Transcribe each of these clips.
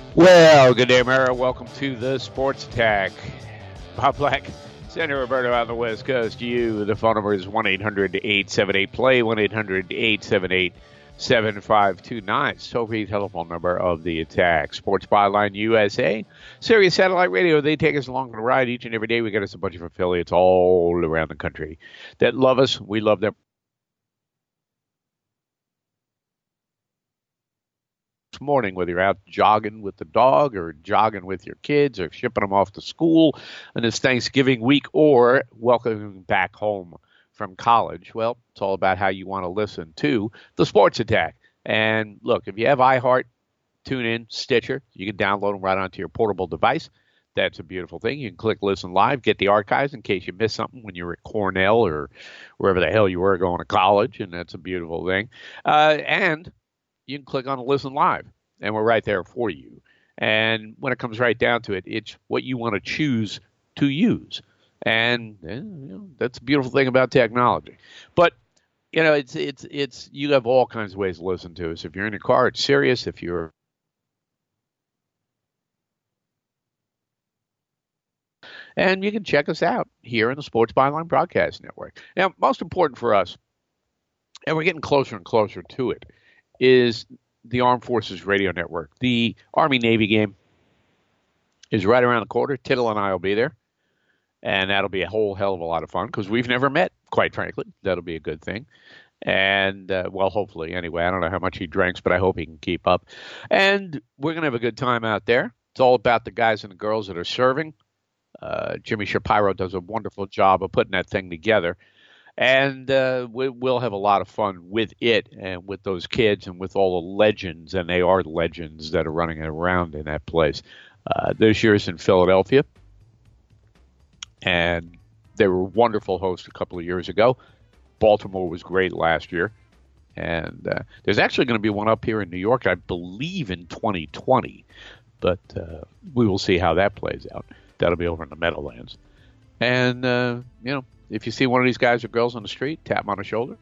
Well, good day, America. Welcome to the Sports Attack. Bob Black, Senator Roberto out on the West Coast. The phone number is 1-800-878-PLAY, 1-800-878-7529. It's toll-free telephone number of the Attack. Sports Byline USA, Sirius Satellite Radio. They take us along for the ride each and every day. We got us a bunch of affiliates all around the country that love us. We love them. Morning, whether you're out jogging with the dog or jogging with your kids or shipping them off to school on this Thanksgiving week or welcoming back home from college. Well, it's all about how you want to listen to the Sports Attack. And look, if you have iHeart, TuneIn, Stitcher, you can download them right onto your portable device. That's a beautiful thing. You can click Listen Live, get the archives in case you missed something when you were at Cornell or wherever the hell you were going to college, and that's a beautiful thing. And you can click on Listen Live, and we're right there for you. And when it comes right down to it, it's what you want to choose to use. And that's a beautiful thing about technology. But, it's you have all kinds of ways to listen to us. If you're in a car, it's Sirius. If you're and you can check us out here in the Sports Byline Broadcast Network. Now, most important for us, and we're getting closer and closer to it, is the Armed Forces Radio Network. The Army-Navy game is right around the corner. Tittle and I will be there, and that'll be a whole hell of a lot of fun because we've never met, quite frankly. That'll be a good thing. And, hopefully, anyway. I don't know how much he drinks, but I hope he can keep up. And we're going to have a good time out there. It's all about the guys and the girls that are serving. Jimmy Shapiro does a wonderful job of putting that thing together. And we'll have a lot of fun with it and with those kids and with all the legends, and they are legends that are running around in that place. This year's in Philadelphia, and they were wonderful hosts a couple of years ago. Baltimore was great last year. And there's actually going to be one up here in New York, I believe, in 2020. But we will see how that plays out. That'll be over in the Meadowlands. And, if you see one of these guys or girls on the street, tap them on the shoulder.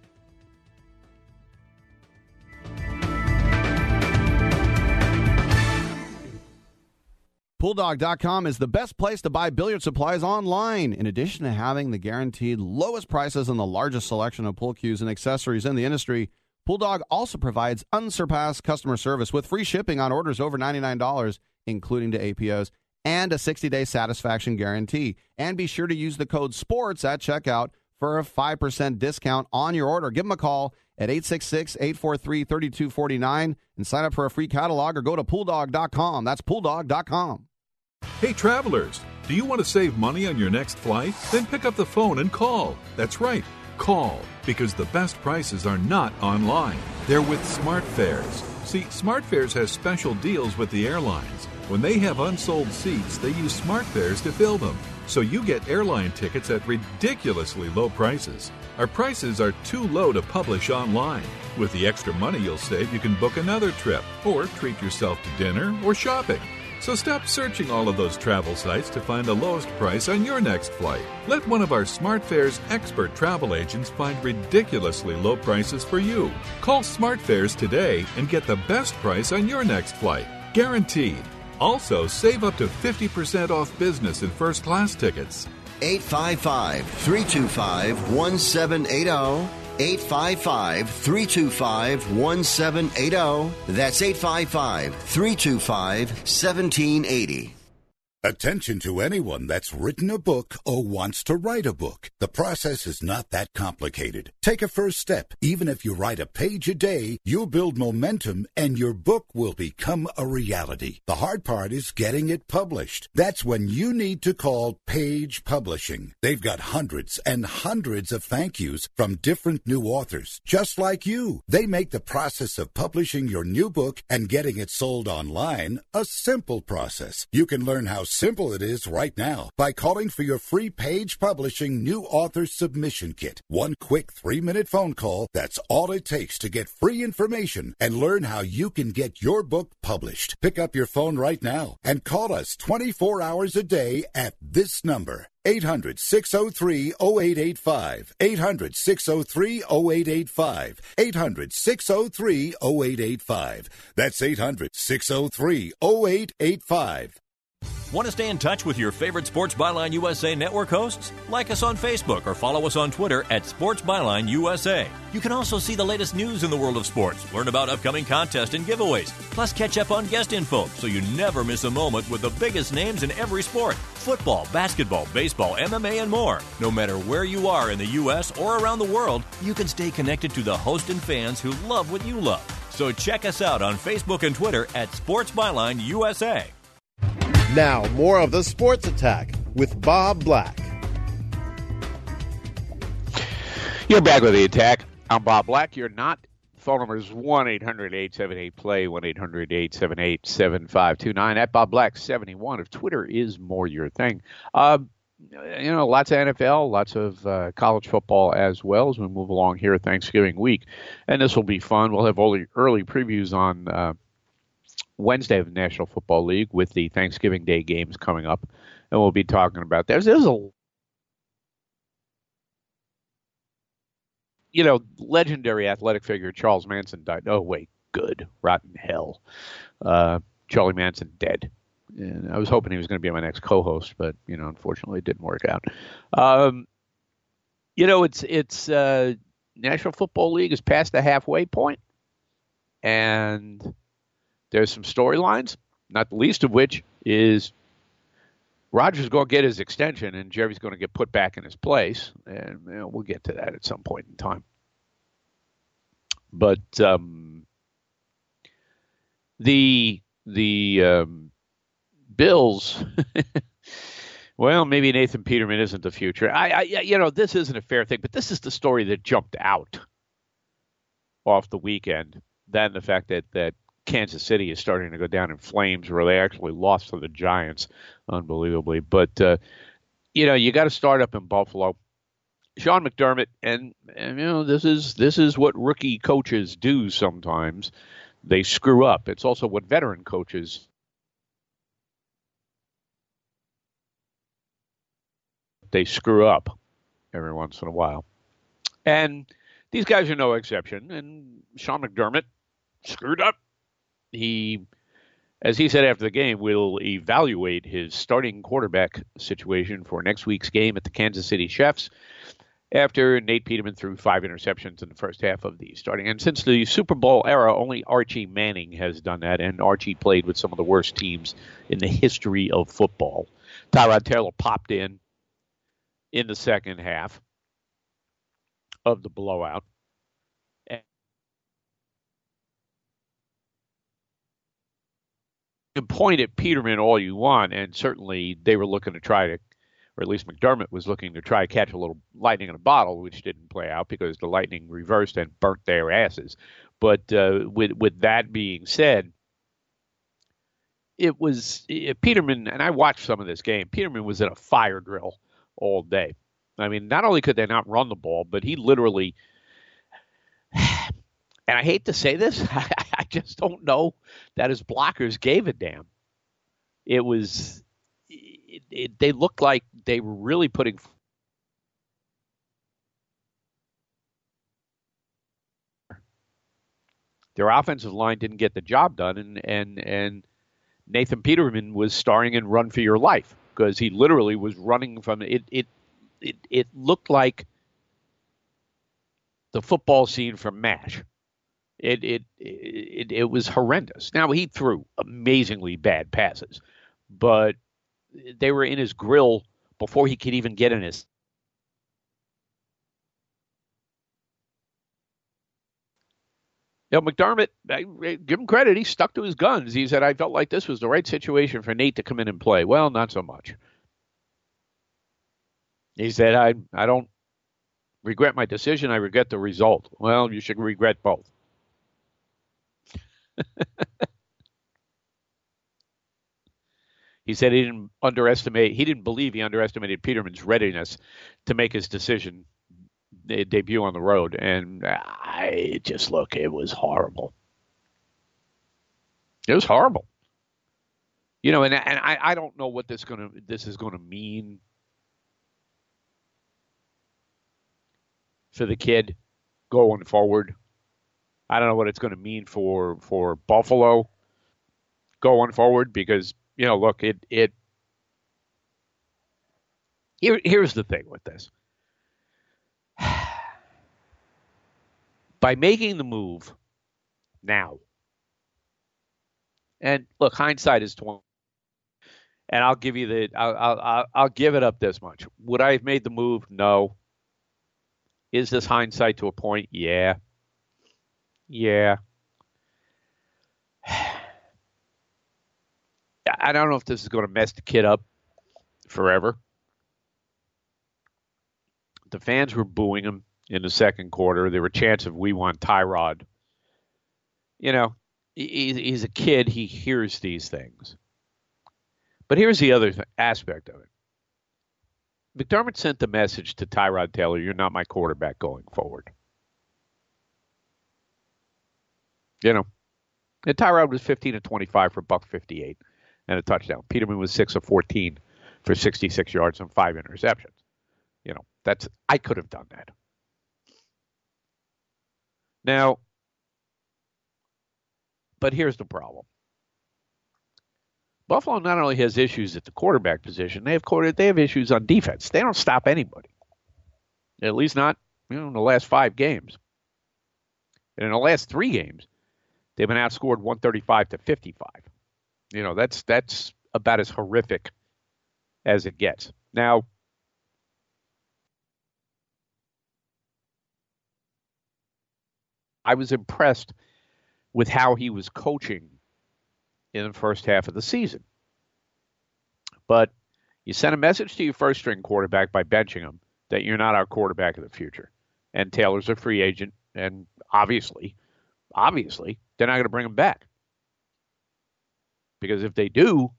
Pooldog.com is the best place to buy billiard supplies online. In addition to having the guaranteed lowest prices and the largest selection of pool cues and accessories in the industry, Pooldog also provides unsurpassed customer service with free shipping on orders over $99, including to APOs, and a 60-day satisfaction guarantee. And be sure to use the code SPORTS at checkout for a 5% discount on your order. Give them a call at 866-843-3249 and sign up for a free catalog or go to Pooldog.com. That's Pooldog.com. Hey, travelers, do you want to save money on your next flight? Then pick up the phone and call. That's right, call, because the best prices are not online. They're with SmartFares. See, SmartFares has special deals with the airlines. When they have unsold seats, they use SmartFares to fill them. So you get airline tickets at ridiculously low prices. Our prices are too low to publish online. With the extra money you'll save, you can book another trip or treat yourself to dinner or shopping. So stop searching all of those travel sites to find the lowest price on your next flight. Let one of our SmartFares expert travel agents find ridiculously low prices for you. Call SmartFares today and get the best price on your next flight. Guaranteed. Also, save up to 50% off business and first-class tickets. 855-325-1780. 855-325-1780. That's 855-325-1780. Attention to anyone that's written a book or wants to write a book. The process is not that complicated. Take a first step. Even if you write a page a day, you'll build momentum and your book will become a reality. The hard part is getting it published. That's when you need to call Page Publishing. They've got hundreds and hundreds of thank yous from different new authors, just like you. They make the process of publishing your new book and getting it sold online a simple process. You can learn how simple it is right now by calling for your free Page Publishing New Author Submission Kit. One quick 3-minute phone call, that's all it takes to get free information and learn how you can get your book published. Pick up your phone right now and call us 24 hours a day at this number, 800-603-0885. 800-603-0885. 800-603-0885. That's 800-603-0885. Want to stay in touch with your favorite Sports Byline USA Network hosts? Like us on Facebook or follow us on Twitter at Sports Byline USA. You can also see the latest news in the world of sports, learn about upcoming contests and giveaways, plus catch up on guest info so you never miss a moment with the biggest names in every sport. Football, basketball, baseball, MMA, and more. No matter where you are in the U.S. or around the world, you can stay connected to the host and fans who love what you love. So check us out on Facebook and Twitter at Sports Byline USA. Now, more of the Sports Attack with Bob Black. You're back with the Attack. I'm Bob Black. You're not. Phone number is 1-800-878-PLAY, 1-800-878-7529. At Bob Black 71. If Twitter is more your thing. Lots of NFL, lots of college football as well as we move along here Thanksgiving week. And this will be fun. We'll have early previews on Wednesday of the National Football League with the Thanksgiving Day games coming up, and we'll be talking about that. There's a legendary athletic figure Charles Manson died. Oh wait, good, rotten hell. Charlie Manson dead. And I was hoping he was going to be my next co-host, but unfortunately, it didn't work out. It's National Football League is past the halfway point, and there's some storylines, not the least of which is Rodgers going to get his extension and Jerry's going to get put back in his place. And we'll get to that at some point in time. But the Bills, well, maybe Nathan Peterman isn't the future. This isn't a fair thing, but this is the story that jumped out off the weekend. Then the fact that Kansas City is starting to go down in flames, where they actually lost to the Giants, unbelievably. But you got to start up in Buffalo. Sean McDermott, and this is what rookie coaches do sometimes. They screw up. It's also what veteran coaches they screw up every once in a while. And these guys are no exception. And Sean McDermott screwed up. He, as he said after the game, will evaluate his starting quarterback situation for next week's game at the Kansas City Chiefs after Nate Peterman threw 5 interceptions in the first half of the starting. And since the Super Bowl era, only Archie Manning has done that, and Archie played with some of the worst teams in the history of football. Tyrod Taylor popped in the second half of the blowout. You can point at Peterman all you want, and certainly they were looking to try to, or at least McDermott was looking to try to catch a little lightning in a bottle, which didn't play out because the lightning reversed and burnt their asses. But with that being said, it was Peterman, and I watched some of this game. Peterman was in a fire drill all day. I mean, not only could they not run the ball, but he literally, and I hate to say this, I just don't know that his blockers gave a damn. It was, they looked like they were really putting. Their offensive line didn't get the job done, and Nathan Peterman was starring in Run for Your Life because he literally was running from it. It looked like the football scene from MASH. It was horrendous. Now, he threw amazingly bad passes, but they were in his grill before he could even get in his. McDermott, I give him credit. He stuck to his guns. He said, I felt like this was the right situation for Nate to come in and play. Well, not so much. He said, I don't regret my decision. I regret the result. Well, you should regret both. He said he didn't believe he underestimated Peterman's readiness to make his decision debut on the road. And it was horrible. It was horrible. And I don't know what this is going to mean for the kid going forward. I don't know what it's going to mean for Buffalo going forward because, look, here's the thing with this. By making the move now, and look, hindsight is 20, and I'll give you I'll give it up this much. Would I have made the move? No. Is this hindsight to a point? Yeah. I don't know if this is going to mess the kid up forever. The fans were booing him in the second quarter. There were chants of "We want Tyrod." He's a kid. He hears these things. But here's the other aspect of it. McDermott sent the message to Tyrod Taylor, "You're not my quarterback going forward." And Tyrod was 15 of 25 for $158 and a touchdown. Peterman was 6 of 14 for 66 yards and 5 interceptions. I could have done that. Now, but here's the problem. Buffalo not only has issues at the quarterback position, they have issues on defense. They don't stop anybody. At least not, in the last 5 games. And in the last 3 games, they've been outscored 135 to 55. That's about as horrific as it gets. Now, I was impressed with how he was coaching in the first half of the season. But you sent a message to your first-string quarterback by benching him that you're not our quarterback of the future. And Taylor's a free agent, and obviously, they're not going to bring him back. Because if they do,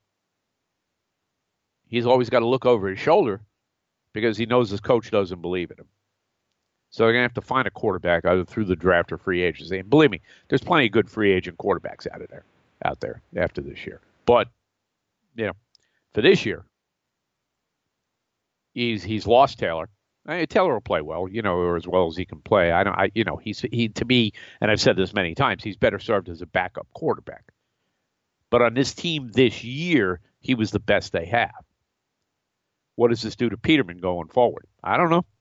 he's always got to look over his shoulder because he knows his coach doesn't believe in him. So they're going to have to find a quarterback either through the draft or free agency. And believe me, there's plenty of good free agent quarterbacks out there after this year. But, for this year, he's lost Taylor. Taylor will play well, or as well as he can play. He to me, and I've said this many times, he's better served as a backup quarterback. But on this team this year, he was the best they have. What does this do to Peterman going forward? I don't know.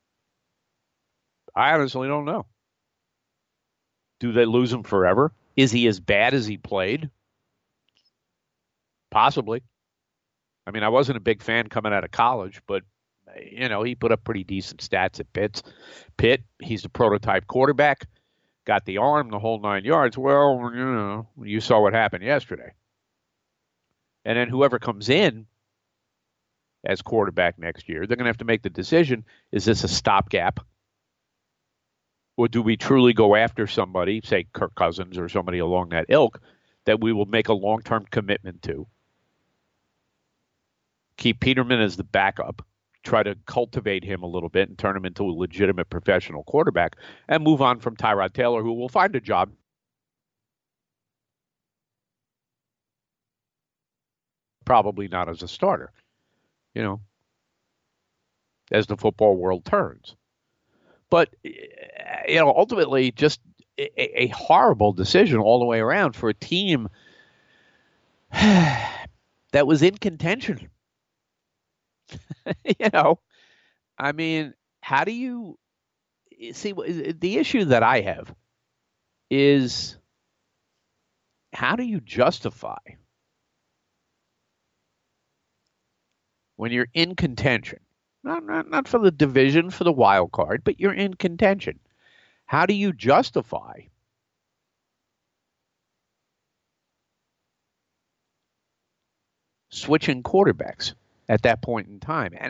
I honestly don't know. Do they lose him forever? Is he as bad as he played? Possibly. I wasn't a big fan coming out of college, but, he put up pretty decent stats at Pitt. He's the prototype quarterback. Got the arm, the whole 9 yards. Well, you saw what happened yesterday. And then whoever comes in as quarterback next year, they're going to have to make the decision, is this a stopgap? Or do we truly go after somebody, say Kirk Cousins or somebody along that ilk, that we will make a long-term commitment to? Keep Peterman as the backup, try to cultivate him a little bit and turn him into a legitimate professional quarterback, and move on from Tyrod Taylor, who will find a job. Probably not as a starter, as the football world turns. But, ultimately just a horrible decision all the way around for a team that was in contention. How do you see? The issue that I have is how do you justify when you're in contention? Not for the division, for the wild card, but you're in contention. How do you justify switching quarterbacks at that point in time? And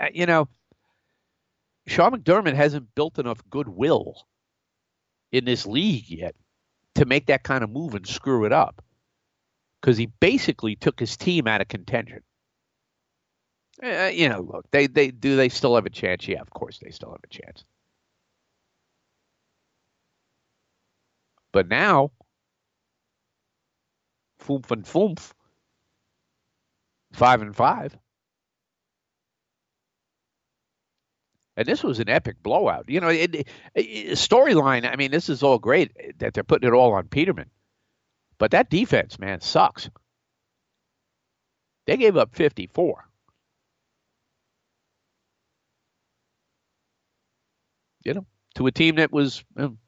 Sean McDermott hasn't built enough goodwill in this league yet to make that kind of move and screw it up, because he basically took his team out of contention. Look, they still have a chance? Yeah, of course they still have a chance. But now, foomf and foomf, 5-5. And this was an epic blowout. You know, storyline, I mean, this is all great that they're putting it all on Peterman. But that defense, man, sucks. They gave up 54. You know, to a team that was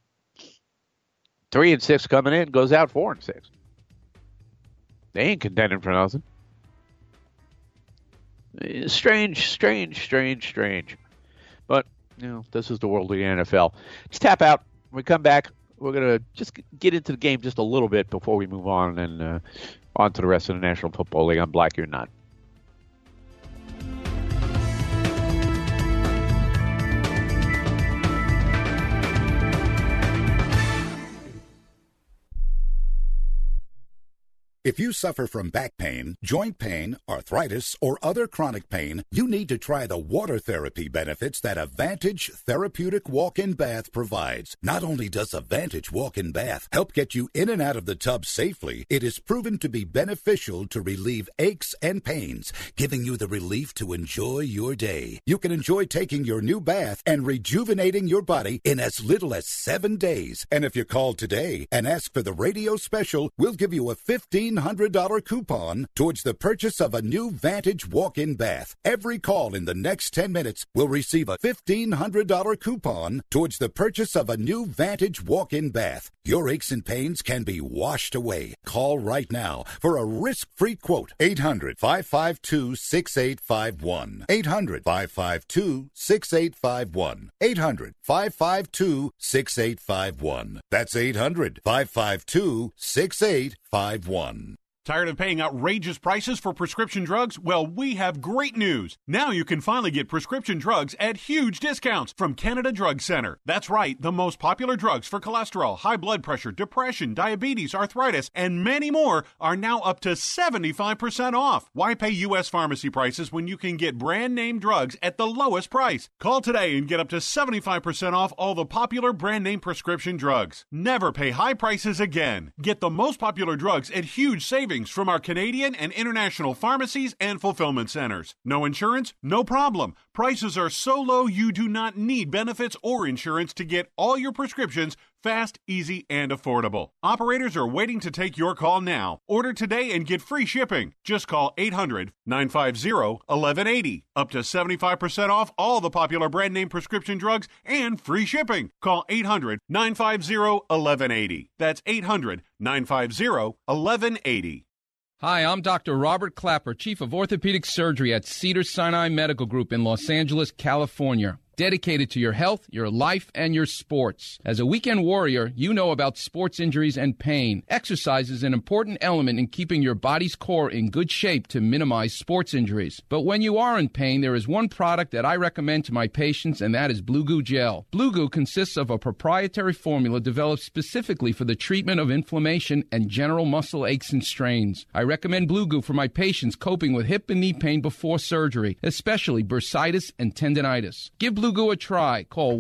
3-6 coming in, goes out 4-6. They ain't contending for nothing. Strange. But, you know, this is the world of the NFL. Let's tap out. When we come back, we're going to just get into the game just a little bit before we move on and on to the rest of the National Football League. I'm Black, you're not. If you suffer from back pain, joint pain, arthritis, or other chronic pain, you need to try the water therapy benefits that Advantage Therapeutic Walk-In Bath provides. Not only does Advantage Walk-In Bath help get you in and out of the tub safely, it is proven to be beneficial to relieve aches and pains, giving you the relief to enjoy your day. You can enjoy taking your new bath and rejuvenating your body in as little as 7 days. And if you call today and ask for the radio special, we'll give you a $1,500 coupon towards the purchase of a new Vantage walk-in bath. Every call in the next 10 minutes will receive a $1,500 coupon towards the purchase of a new Vantage walk-in bath. Your aches and pains can be washed away. Call right now for a risk-free quote. 800-552-6851. 800-552-6851. 800-552-6851. That's 800-552-6851. Tired of paying outrageous prices for prescription drugs? Well, we have great news. Now you can finally get prescription drugs at huge discounts from Canada Drug Center. That's right, the most popular drugs for cholesterol, high blood pressure, depression, diabetes, arthritis, and many more are now up to 75% off. Why pay U.S. pharmacy prices when you can get brand name drugs at the lowest price? Call today and get up to 75% off all the popular brand name prescription drugs. Never pay high prices again. Get the most popular drugs at huge savings from our Canadian and international pharmacies and fulfillment centers. No insurance? No problem. Prices are so low you do not need benefits or insurance to get all your prescriptions fast, easy, and affordable. Operators are waiting to take your call now. Order today and get free shipping. Just call 800-950-1180. Up to 75% off all the popular brand name prescription drugs and free shipping. Call 800-950-1180. That's 800-950-1180. Hi, I'm Dr. Robert Clapper, Chief of Orthopedic Surgery at Cedars-Sinai Medical Group in Los Angeles, California. Dedicated to your health, your life, and your sports. As a weekend warrior, you know about sports injuries and pain. Exercise is an important element in keeping your body's core in good shape to minimize sports injuries. But when you are in pain, there is one product that I recommend to my patients, and that is Blue Goo Gel. Blue Goo consists of a proprietary formula developed specifically for the treatment of inflammation and general muscle aches and strains. I recommend Blue Goo for my patients coping with hip and knee pain before surgery, especially bursitis and tendinitis. Give Blue Goo a try. Call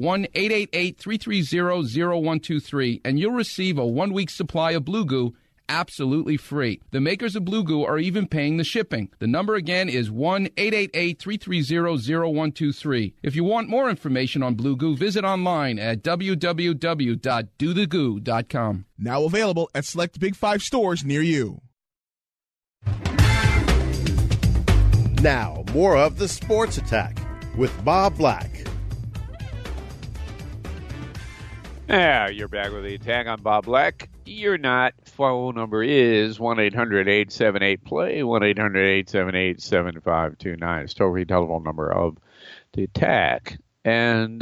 1-888-330-0123 and you'll receive a 1-week supply of Blue Goo absolutely free. The makers of Blue Goo are even paying the shipping. The number again is 1-888-330-0123. If you want more information on Blue Goo, visit online at www.dothegoo.com. Now available at select Big 5 stores near you. Now, more of the Sports Attack with Bob Black. Yeah, you're back with the Attack. I'm Bob Black. You're not. Phone number is 1-800-878-PLAY, 1-800-878-7529. It's toll-free telephone number of the Attack. And,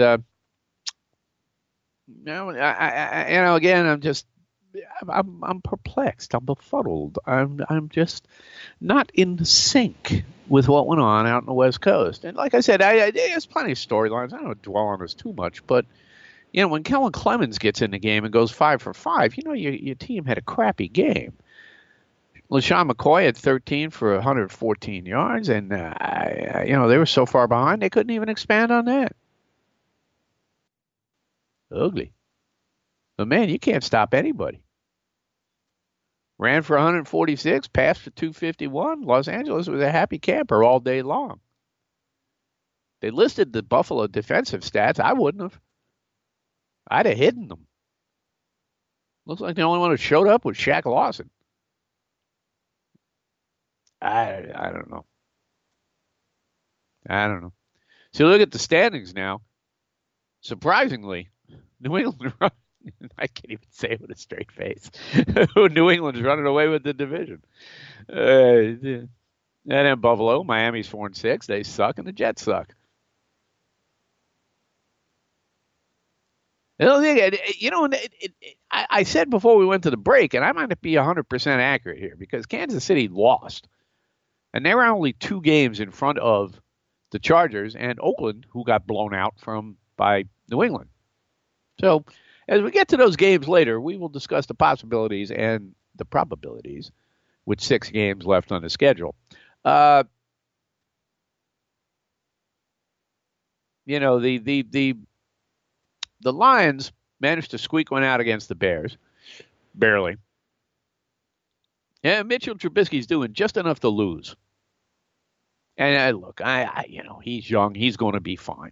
again, I'm perplexed. I'm befuddled. I'm just not in sync with what went on out in the West Coast. And like I said, there's plenty of storylines. I don't dwell on this too much, but when Kellen Clemens gets in the game and goes 5 for 5, your team had a crappy game. LaShawn McCoy had 13 for 114 yards, and they were so far behind they couldn't even expand on that. Ugly. But man, you can't stop anybody. Ran for 146, passed for 251. Los Angeles was a happy camper all day long. They listed the Buffalo defensive stats. I wouldn't have. I'd have hidden them. Looks like the only one who showed up was Shaq Lawson. I don't know. I don't know. So look at the standings now. Surprisingly, New England, I can't even say it with a straight face. New England's running away with the division. And then Buffalo, Miami's 4-6. They suck, and the Jets suck. You know, I said before we went to the break, and I might not be 100% accurate here, because Kansas City lost. And they were only 2 games in front of the Chargers and Oakland, who got blown out by New England. So as we get to those games later, we will discuss the possibilities and the probabilities with 6 games left on the schedule. You know, the Lions managed to squeak one out against the Bears, barely. Yeah, Mitchell Trubisky's doing just enough to lose. And look, he's young. He's going to be fine.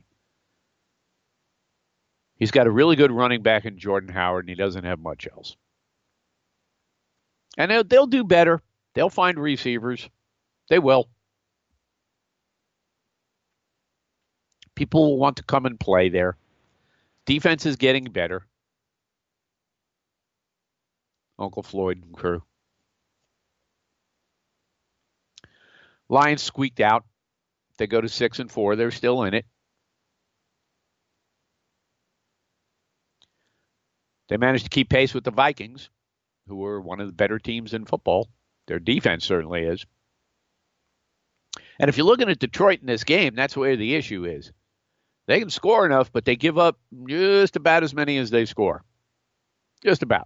He's got a really good running back in Jordan Howard, and he doesn't have much else. And they'll do better. They'll find receivers. They will. People will want to come and play there. Defense is getting better. Uncle Floyd and crew. Lions squeaked out. They go to 6-4. They're still in it. They managed to keep pace with the Vikings, who are one of the better teams in football. Their defense certainly is. And if you're looking at Detroit in this game, that's where the issue is. They can score enough, but they give up just about as many as they score. Just about.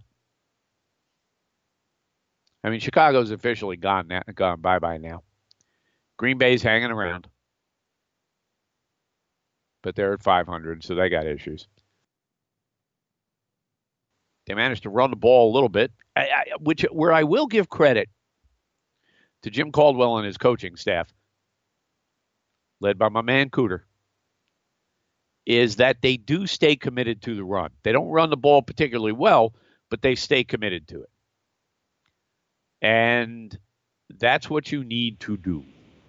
I mean, Chicago's officially gone bye-bye now. Green Bay's hanging around. But they're at 500, so they got issues. They managed to run the ball a little bit, where I will give credit to Jim Caldwell and his coaching staff, led by my man Cooter, is that they do stay committed to the run. They don't run the ball particularly well, but they stay committed to it. And that's what you need to do.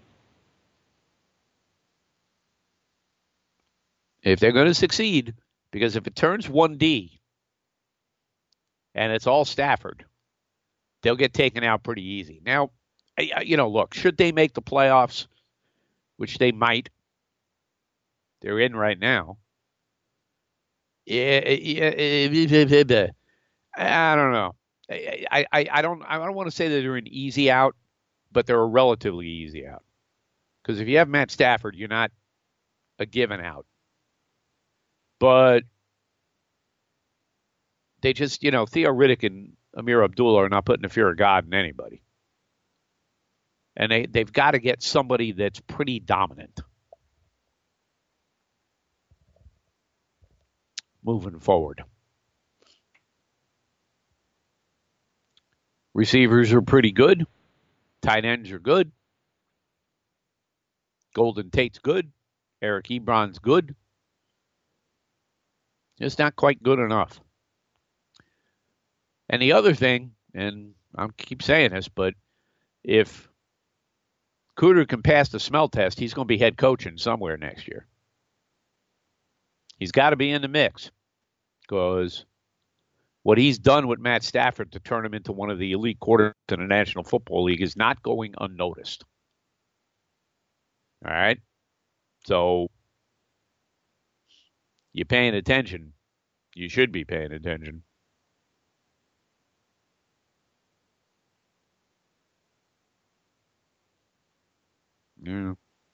If they're going to succeed, because if it turns 1D and it's all Stafford, they'll get taken out pretty easy. Now, look, should they make the playoffs, which they might, they're in right now. I don't know. I don't want to say that they're an easy out, but they're a relatively easy out. Because if you have Matt Stafford, you're not a given out. But they just, Theo Riddick and Amir Abdullah are not putting the fear of God in anybody. And they've got to get somebody that's pretty dominant moving forward. Receivers are pretty good. Tight ends are good. Golden Tate's good. Eric Ebron's good. It's not quite good enough. And the other thing, and I keep saying this, but if Cooter can pass the smell test, he's going to be head coaching somewhere next year. He's got to be in the mix, because what he's done with Matt Stafford to turn him into one of the elite quarterbacks in the National Football League is not going unnoticed. All right? So you're paying attention. You should be paying attention. Yeah.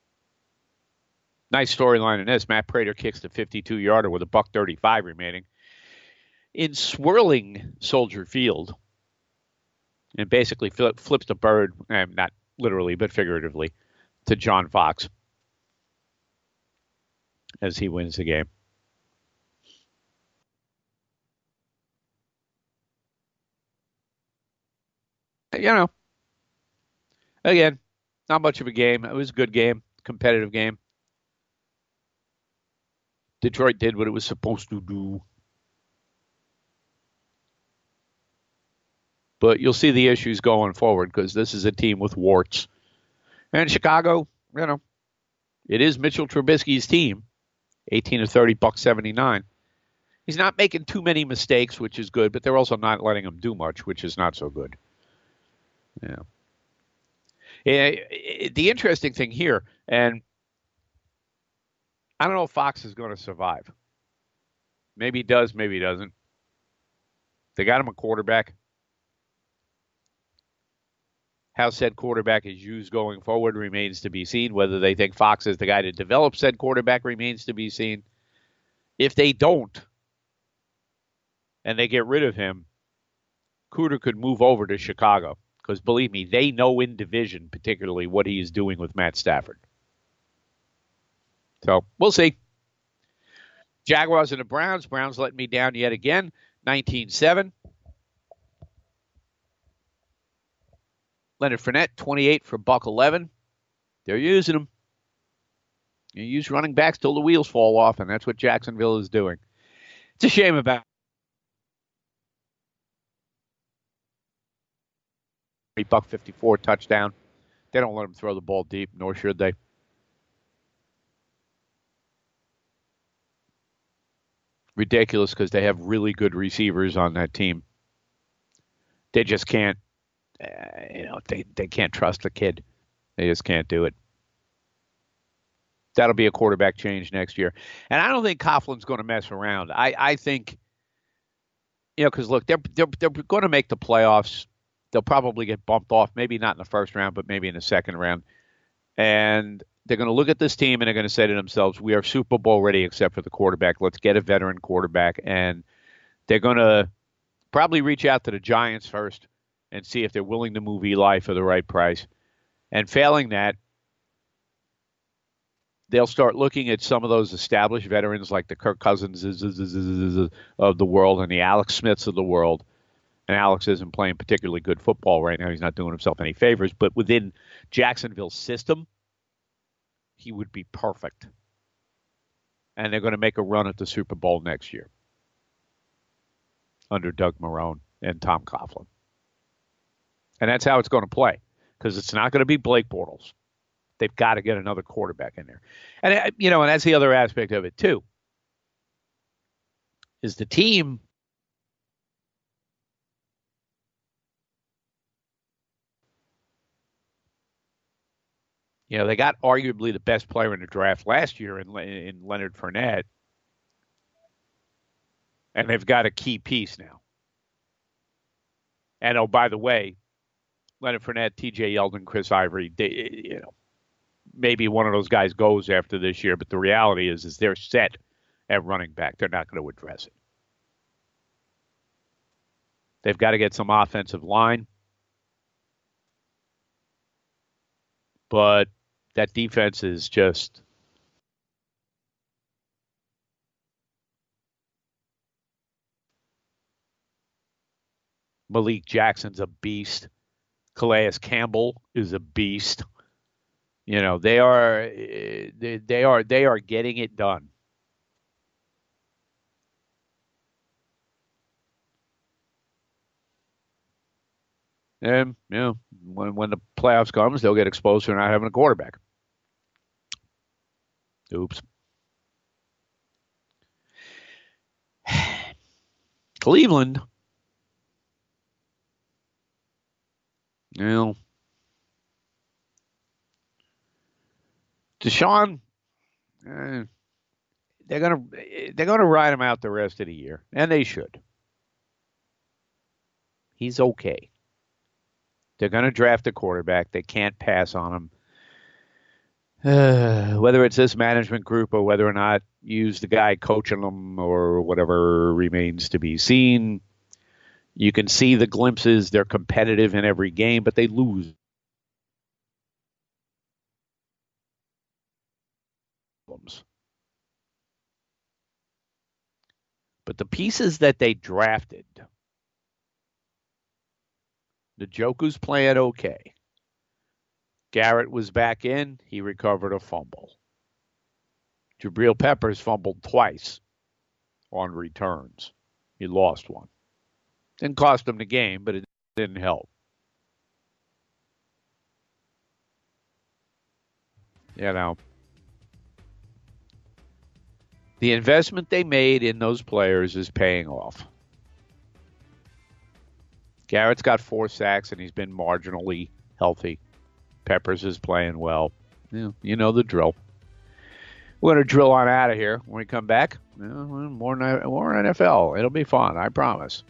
Nice storyline in this. Matt Prater kicks the 52-yarder with $1:35 remaining in swirling Soldier Field, and basically flips the bird, not literally but figuratively, to John Fox as he wins the game. Again, not much of a game. It was a good game, competitive game. Detroit did what it was supposed to do. But you'll see the issues going forward because this is a team with warts. And Chicago, it is Mitchell Trubisky's team. 18 to 30, $1.79. He's not making too many mistakes, which is good, but they're also not letting him do much, which is not so good. Yeah. The interesting thing here, and I don't know if Fox is going to survive. Maybe he does, maybe he doesn't. They got him a quarterback. How said quarterback is used going forward remains to be seen. Whether they think Fox is the guy to develop said quarterback remains to be seen. If they don't, and they get rid of him, Cooter could move over to Chicago. Because believe me, they know in division particularly what he is doing with Matt Stafford. So we'll see. Jaguars and the Browns. Browns letting me down yet again. 19-7. Leonard Fournette, 28 for $111. They're using him. You use running backs till the wheels fall off, and that's what Jacksonville is doing. It's a shame about $154 touchdown. They don't let him throw the ball deep, nor should they. Ridiculous because they have really good receivers on that team. They just can't. They can't trust the kid. They just can't do it. That'll be a quarterback change next year. And I don't think Coughlin's going to mess around. I think, because look, they're going to make the playoffs. They'll probably get bumped off, maybe not in the first round, but maybe in the second round. And they're going to look at this team and they're going to say to themselves, we are Super Bowl ready except for the quarterback. Let's get a veteran quarterback. And they're going to probably reach out to the Giants first and see if they're willing to move Eli for the right price. And failing that, they'll start looking at some of those established veterans like the Kirk Cousins of the world and the Alex Smiths of the world. And Alex isn't playing particularly good football right now. He's not doing himself any favors. But within Jacksonville's system, he would be perfect. And they're going to make a run at the Super Bowl next year under Doug Marrone and Tom Coughlin. And that's how it's going to play, because it's not going to be Blake Bortles. They've got to get another quarterback in there. And, and that's the other aspect of it, too, is the team they got arguably the best player in the draft last year in Leonard Fournette. And they've got a key piece now. And, oh, by the way, Leonard Fournette, T.J. Yeldon, Chris Ivory, maybe one of those guys goes after this year, but the reality is they're set at running back. They're not going to address it. They've got to get some offensive line. But that defense is just Malik Jackson's a beast. Calais Campbell is a beast. They are getting it done. And when the playoffs comes, they'll get exposed for not having a quarterback. Oops. Cleveland. Deshaun, they're gonna ride him out the rest of the year, and they should. He's okay. They're going to draft a quarterback. They can't pass on him. Whether it's this management group or whether or not use the guy coaching them or whatever remains to be seen. You can see the glimpses. They're competitive in every game, but they lose. But the pieces that they drafted, Njoku's playing okay. Garrett was back in. He recovered a fumble. Jabril Peppers fumbled twice on returns. He lost one. Didn't cost him the game, but it didn't help. You know, the investment they made in those players is paying off. Garrett's got 4 sacks, and he's been marginally healthy. Peppers is playing well. You know the drill. We're going to drill on out of here. When we come back, more NFL. It'll be fun, I promise.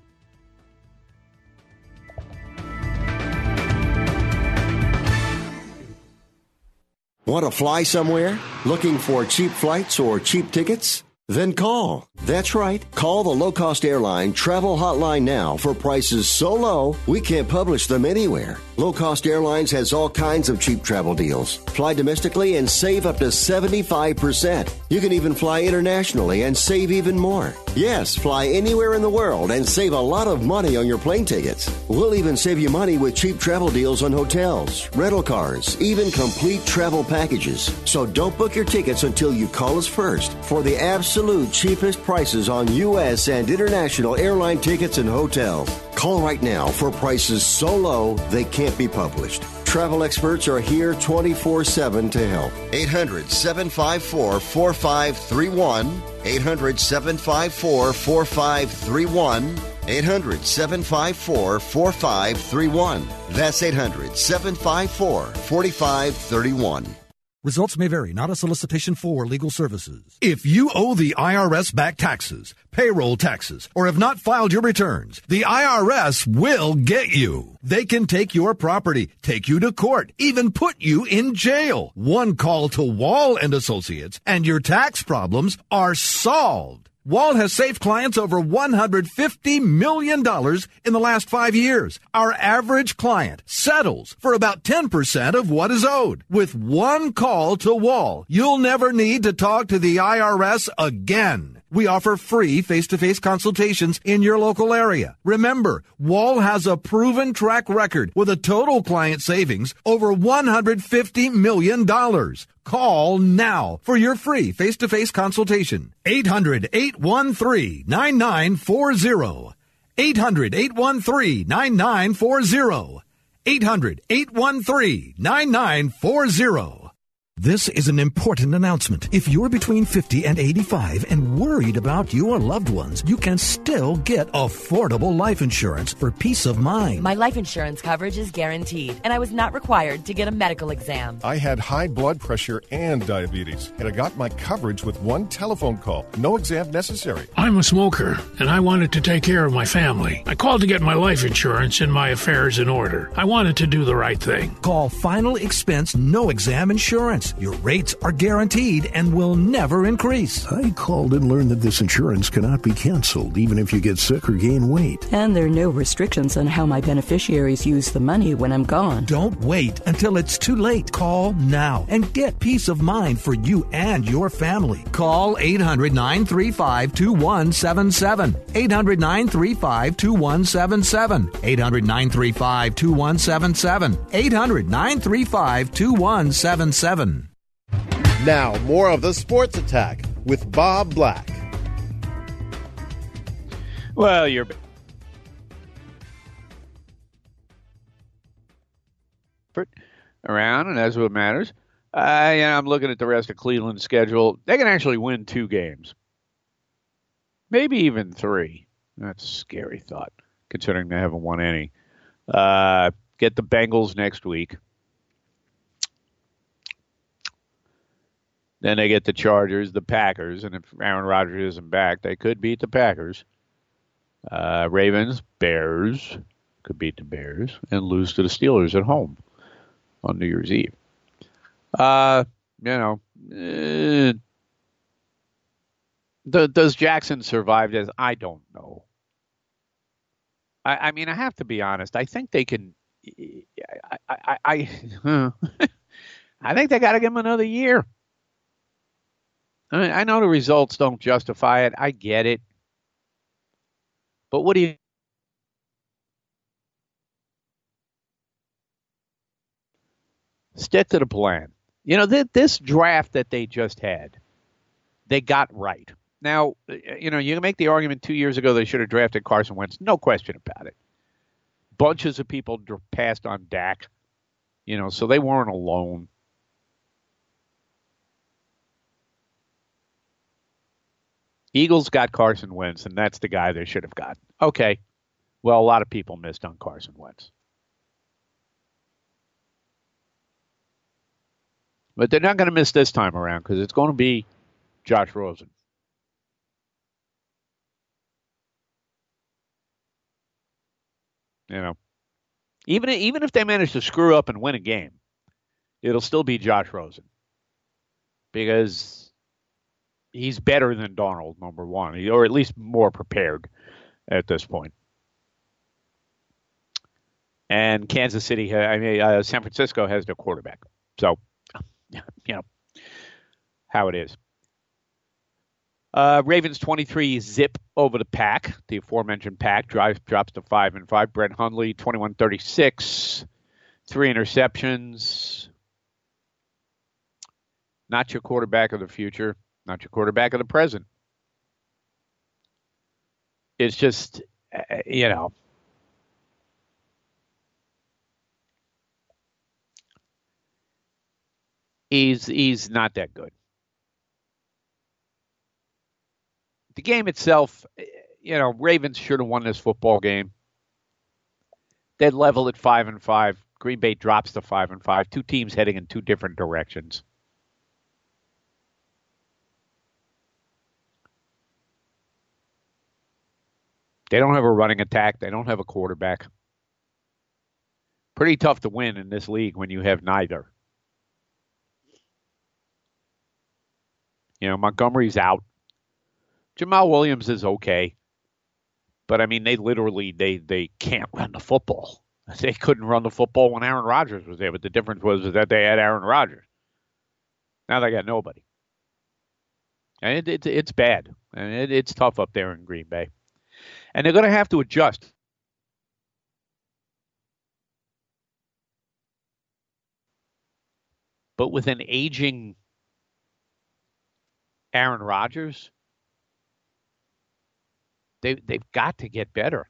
Want to fly somewhere? Looking for cheap flights or cheap tickets? Then call. That's right. Call the low-cost airline travel hotline now for prices so low we can't publish them anywhere. Low-cost airlines has all kinds of cheap travel deals. Fly domestically and save up to 75%. You can even fly internationally and save even more. Yes, fly anywhere in the world and save a lot of money on your plane tickets. We'll even save you money with cheap travel deals on hotels, rental cars, even complete travel packages. So don't book your tickets until you call us first for the absolute cheapest prices on U.S. and international airline tickets and hotels. Call right now for prices so low they can't be published. Travel experts are here 24/7 to help. 800-754-4531. 800-754-4531. 800-754-4531. That's 800-754-4531. Results may vary, not a solicitation for legal services. If you owe the IRS back taxes, payroll taxes, or have not filed your returns, the IRS will get you. They can take your property, take you to court, even put you in jail. One call to Wall and Associates, and your tax problems are solved. Wall has saved clients over $150 million in the last 5 years. Our average client settles for about 10% of what is owed. With one call to Wall, you'll never need to talk to the IRS again. We offer free face-to-face consultations in your local area. Remember, Wall has a proven track record with a total client savings over $150 million. Call now for your free face-to-face consultation. 800-813-9940. 800-813-9940. 800-813-9940. This is an important announcement. If you're between 50 and 85 and worried about your loved ones, you can still get affordable life insurance for peace of mind. My life insurance coverage is guaranteed, and I was not required to get a medical exam. I had high blood pressure and diabetes, and I got my coverage with one telephone call. No exam necessary. I'm a smoker, and I wanted to take care of my family. I called to get my life insurance and my affairs in order. I wanted to do the right thing. Call Final Expense No Exam Insurance. Your rates are guaranteed and will never increase. I called and learned that this insurance cannot be canceled, even if you get sick or gain weight. And there are no restrictions on how my beneficiaries use the money when I'm gone. Don't wait until it's too late. Call now and get peace of mind for you and your family. Call 800-935-2177. 800-935-2177. 800-935-2177. 800-935-2177. Now, more of the Sports Attack with Bob Black. Well, you're around, and that's what matters. I'm looking at the rest of Cleveland's schedule. They can actually win 2 games, maybe even 3. That's a scary thought, considering they haven't won any. Get the Bengals next week. Then they get the Chargers, the Packers, and if Aaron Rodgers isn't back, they could beat the Packers. Ravens, Bears, could beat the Bears, and lose to the Steelers at home on New Year's Eve. Does Jackson survive this? I don't know. I mean, I have to be honest. I think they can. I think they got to give him another year. I know the results don't justify it. I get it. But what do you... Stick to the plan. This draft that they just had, they got right. Now, you can make the argument 2 years ago they should have drafted Carson Wentz. No question about it. Bunches of people passed on Dak, so they weren't alone. Eagles got Carson Wentz, and that's the guy they should have gotten. Okay. Well, a lot of people missed on Carson Wentz. But they're not going to miss this time around because it's going to be Josh Rosen. Even if they manage to screw up and win a game, it'll still be Josh Rosen because he's better than Darnold, number one, or at least more prepared at this point. And Kansas City, San Francisco has their quarterback. So, how it is. Ravens 23 zip over the Pack. The aforementioned Pack drops to 5-5. Brett Hundley 21-36, 3 interceptions. Not your quarterback of the future, not your quarterback of the present. It's just, he's not that good. The game itself, Ravens should have won this football game. They'd level at 5-5. Green Bay drops to 5-5. Two teams heading in two different directions. They don't have a running attack. They don't have a quarterback. Pretty tough to win in this league when you have neither. Montgomery's out. Jamal Williams is okay. But, they literally, they can't run the football. They couldn't run the football when Aaron Rodgers was there, but the difference was that they had Aaron Rodgers. Now they got nobody. And it's bad. And it's tough up there in Green Bay. And they're going to have to adjust. But with an aging Aaron Rodgers, they've got to get better.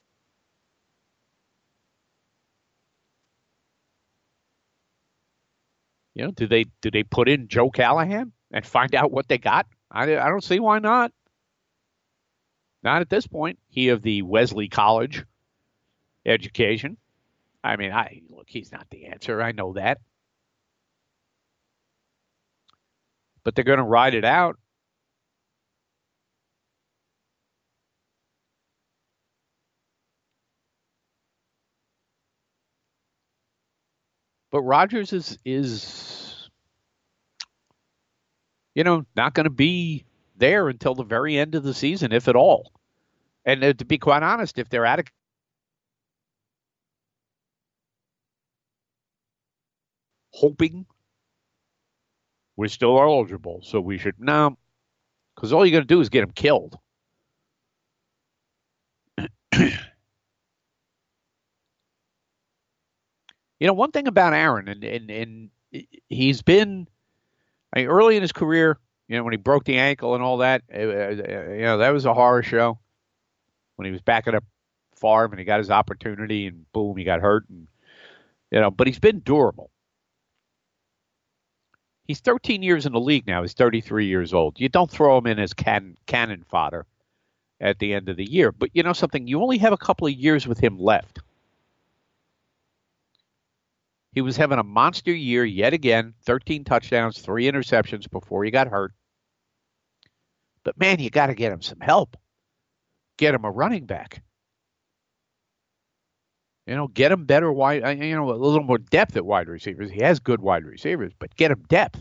Do they put in Joe Callahan and find out what they got? I don't see why not. Not at this point. He of the Wesley College education. Look, he's not the answer. I know that. But they're going to ride it out. But Rodgers is not going to be there until the very end of the season, if at all. And to be quite honest, if they're out of hoping we're still eligible, so we should no, because all you're going to do is get him killed. One thing about Aaron, and he's been early in his career, when he broke the ankle and all that, that was a horror show. When he was back at a farm and he got his opportunity and boom, he got hurt. And but he's been durable. He's 13 years in the league now. He's 33 years old. You don't throw him in as cannon fodder at the end of the year. But something? You only have a couple of years with him left. He was having a monster year yet again, 13 touchdowns, 3 interceptions before he got hurt. But, man, you got to get him some help. Get him a running back. Get him better wide, a little more depth at wide receivers. He has good wide receivers, but get him depth.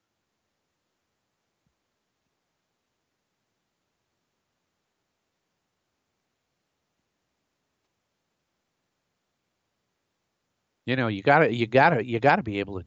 You gotta be able to.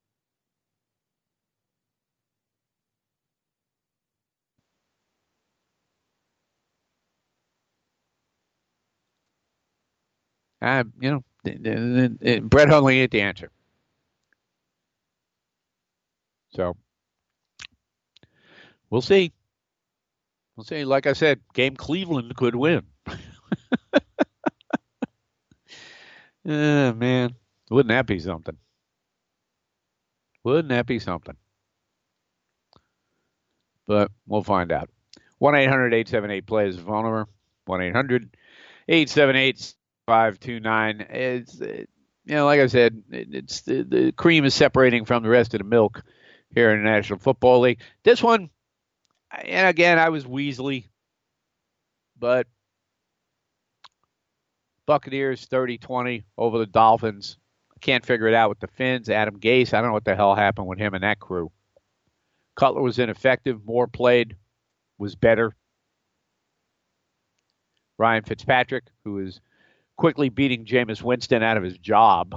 Brett Hundley ain't the answer. So We'll see. We'll see. Like I said, game Cleveland could win. Man, wouldn't that be something? Wouldn't that be something? But we'll find out. 1-800-878-PLAY is the phone number. 1-800-878-529. It's, like I said, it's the cream is separating from the rest of the milk here in the National Football League. This one, and again, I was Weasley, but Buccaneers 30-20 over the Dolphins. I can't figure it out with the Finns. Adam Gase, I don't know what the hell happened with him and that crew. Cutler was ineffective. Moore played, was better. Ryan Fitzpatrick, who is quickly beating Jameis Winston out of his job.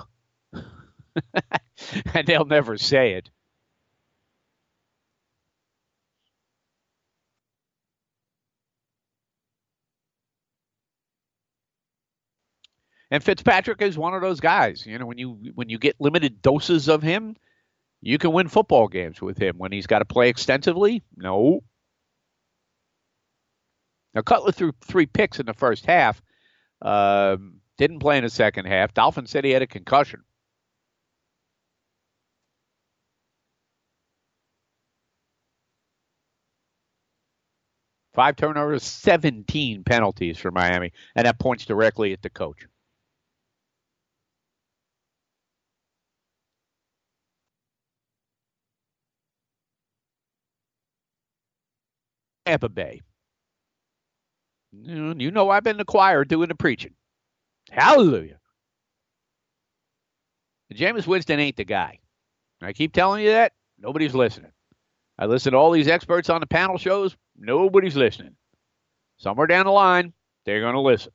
And they'll never say it. And Fitzpatrick is one of those guys. When you get limited doses of him, you can win football games with him. When he's got to play extensively, no. Now, Cutler threw 3 picks in the first half. Didn't play in the second half. Dolphins said he had a concussion. Five turnovers, 17 penalties for Miami, and that points directly at the coach. Tampa Bay. You know I've been in the choir doing the preaching. Hallelujah. Jameis Winston ain't the guy. I keep telling you that. Nobody's listening. I listen to all these experts on the panel shows. Nobody's listening. Somewhere down the line, they're going to listen.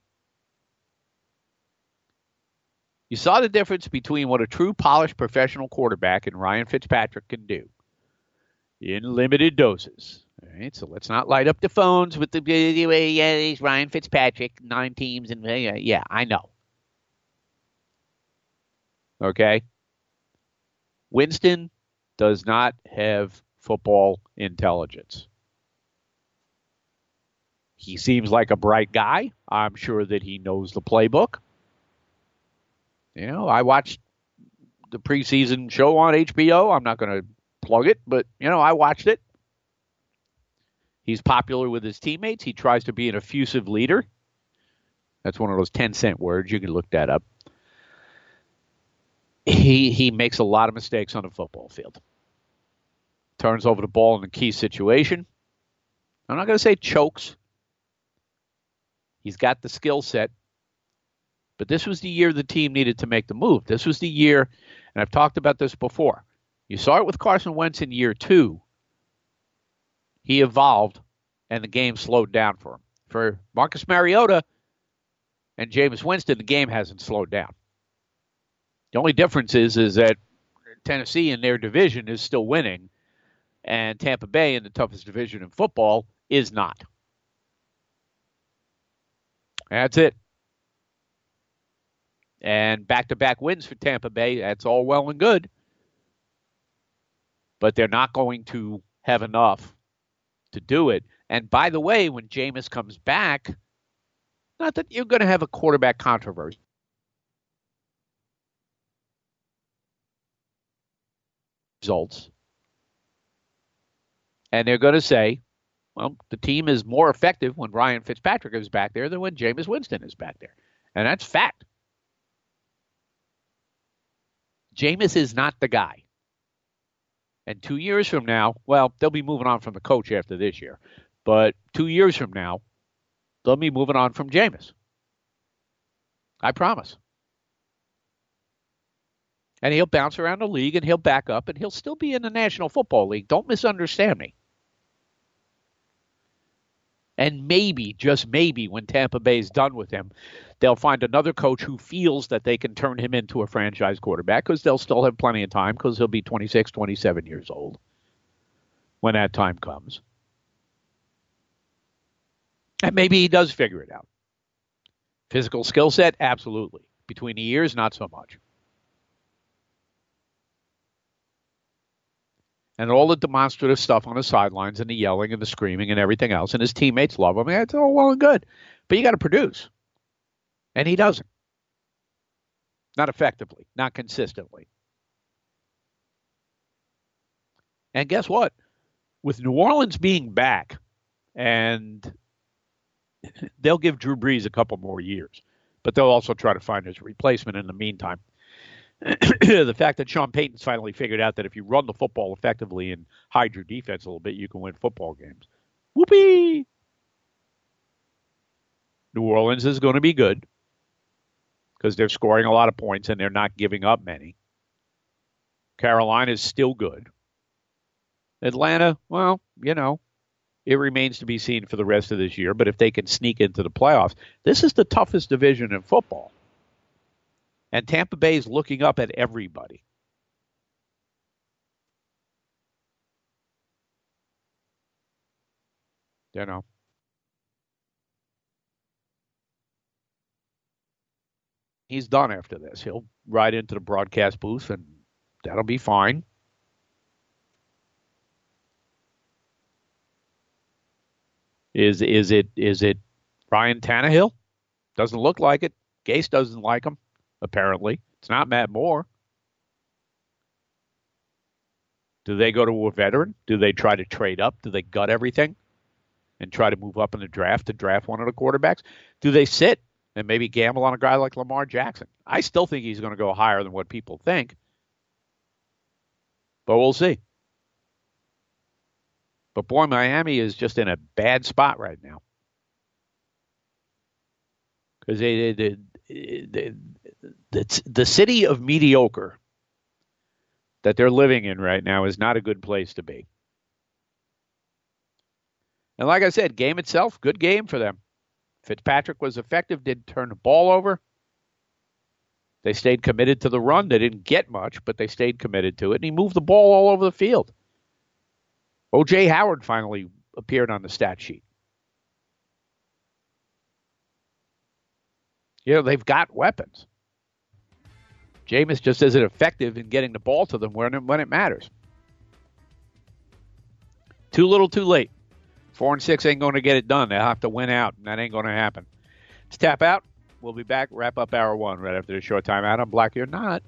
You saw the difference between what a true polished professional quarterback and Ryan Fitzpatrick can do in limited doses. All right, so let's not light up the phones with he's Ryan Fitzpatrick, 9 teams, and yeah, I know. Okay? Winston does not have football intelligence. He seems like a bright guy. I'm sure that he knows the playbook. I watched the preseason show on HBO. I'm not going to plug it, but, I watched it. He's popular with his teammates. He tries to be an effusive leader. That's one of those 10-cent words. You can look that up. He makes a lot of mistakes on the football field. Turns over the ball in a key situation. I'm not going to say chokes. He's got the skill set. But this was the year the team needed to make the move. This was the year, and I've talked about this before. You saw it with Carson Wentz in year 2. He evolved, and the game slowed down for him. For Marcus Mariota and Jameis Winston, the game hasn't slowed down. The only difference is that Tennessee in their division is still winning, and Tampa Bay in the toughest division in football is not. That's it. And back-to-back wins for Tampa Bay, that's all well and good. But they're not going to have enough to do it. And by the way, when Jameis comes back, not that you're going to have a quarterback controversy. Results. And they're going to say, well, the team is more effective when Ryan Fitzpatrick is back there than when Jameis Winston is back there. And that's fact. Jameis is not the guy. And 2 years from now, well, they'll be moving on from the coach after this year. But 2 years from now, they'll be moving on from Jameis. I promise. And he'll bounce around the league, and he'll back up, and he'll still be in the National Football League. Don't misunderstand me. And maybe, just maybe, when Tampa Bay's done with him, they'll find another coach who feels that they can turn him into a franchise quarterback, because they'll still have plenty of time, because he'll be 26, 27 years old when that time comes. And maybe he does figure it out. Physical skill set, absolutely. Between the years, not so much. and all the demonstrative stuff on the sidelines and the yelling and the screaming and everything else, and his teammates love him. It's all well and good, but you got to produce, and he doesn't. Not effectively, not consistently. And guess what? With New Orleans being back, and they'll give Drew Brees a couple more years, but they'll also try to find his replacement in the meantime. The fact that Sean Payton's finally figured out that if you run the football effectively and hide your defense a little bit, you can win football games. Whoopee! New Orleans is going to be good because they're scoring a lot of points and they're not giving up many. Carolina is still good. Atlanta, well, it remains to be seen for the rest of this year, but if they can sneak into the playoffs, this is the toughest division in football. And Tampa Bay is looking up at everybody. He's done after this. He'll ride into the broadcast booth, and that'll be fine. Is it Ryan Tannehill? Doesn't look like it. Gase doesn't like him, apparently. It's not Matt Moore. Do they go to a veteran? Do they try to trade up? Do they gut everything and try to move up in the draft to draft one of the quarterbacks? Do they sit and maybe gamble on a guy like Lamar Jackson? I still think he's going to go higher than what people think, but we'll see. But boy, Miami is just in a bad spot right now. Because the city of mediocre that they're living in right now is not a good place to be. And like I said, game itself, good game for them. Fitzpatrick was effective, didn't turn the ball over. They stayed committed to the run. They didn't get much, but they stayed committed to it, and he moved the ball all over the field. O.J. Howard finally appeared on the stat sheet. They've got weapons. Jameis just isn't effective in getting the ball to them when it matters. Too little, too late. 4-6 ain't going to get it done. They'll have to win out, and that ain't going to happen. Let's tap out. We'll be back, wrap up hour one right after the short time out. I'm Black You're Not.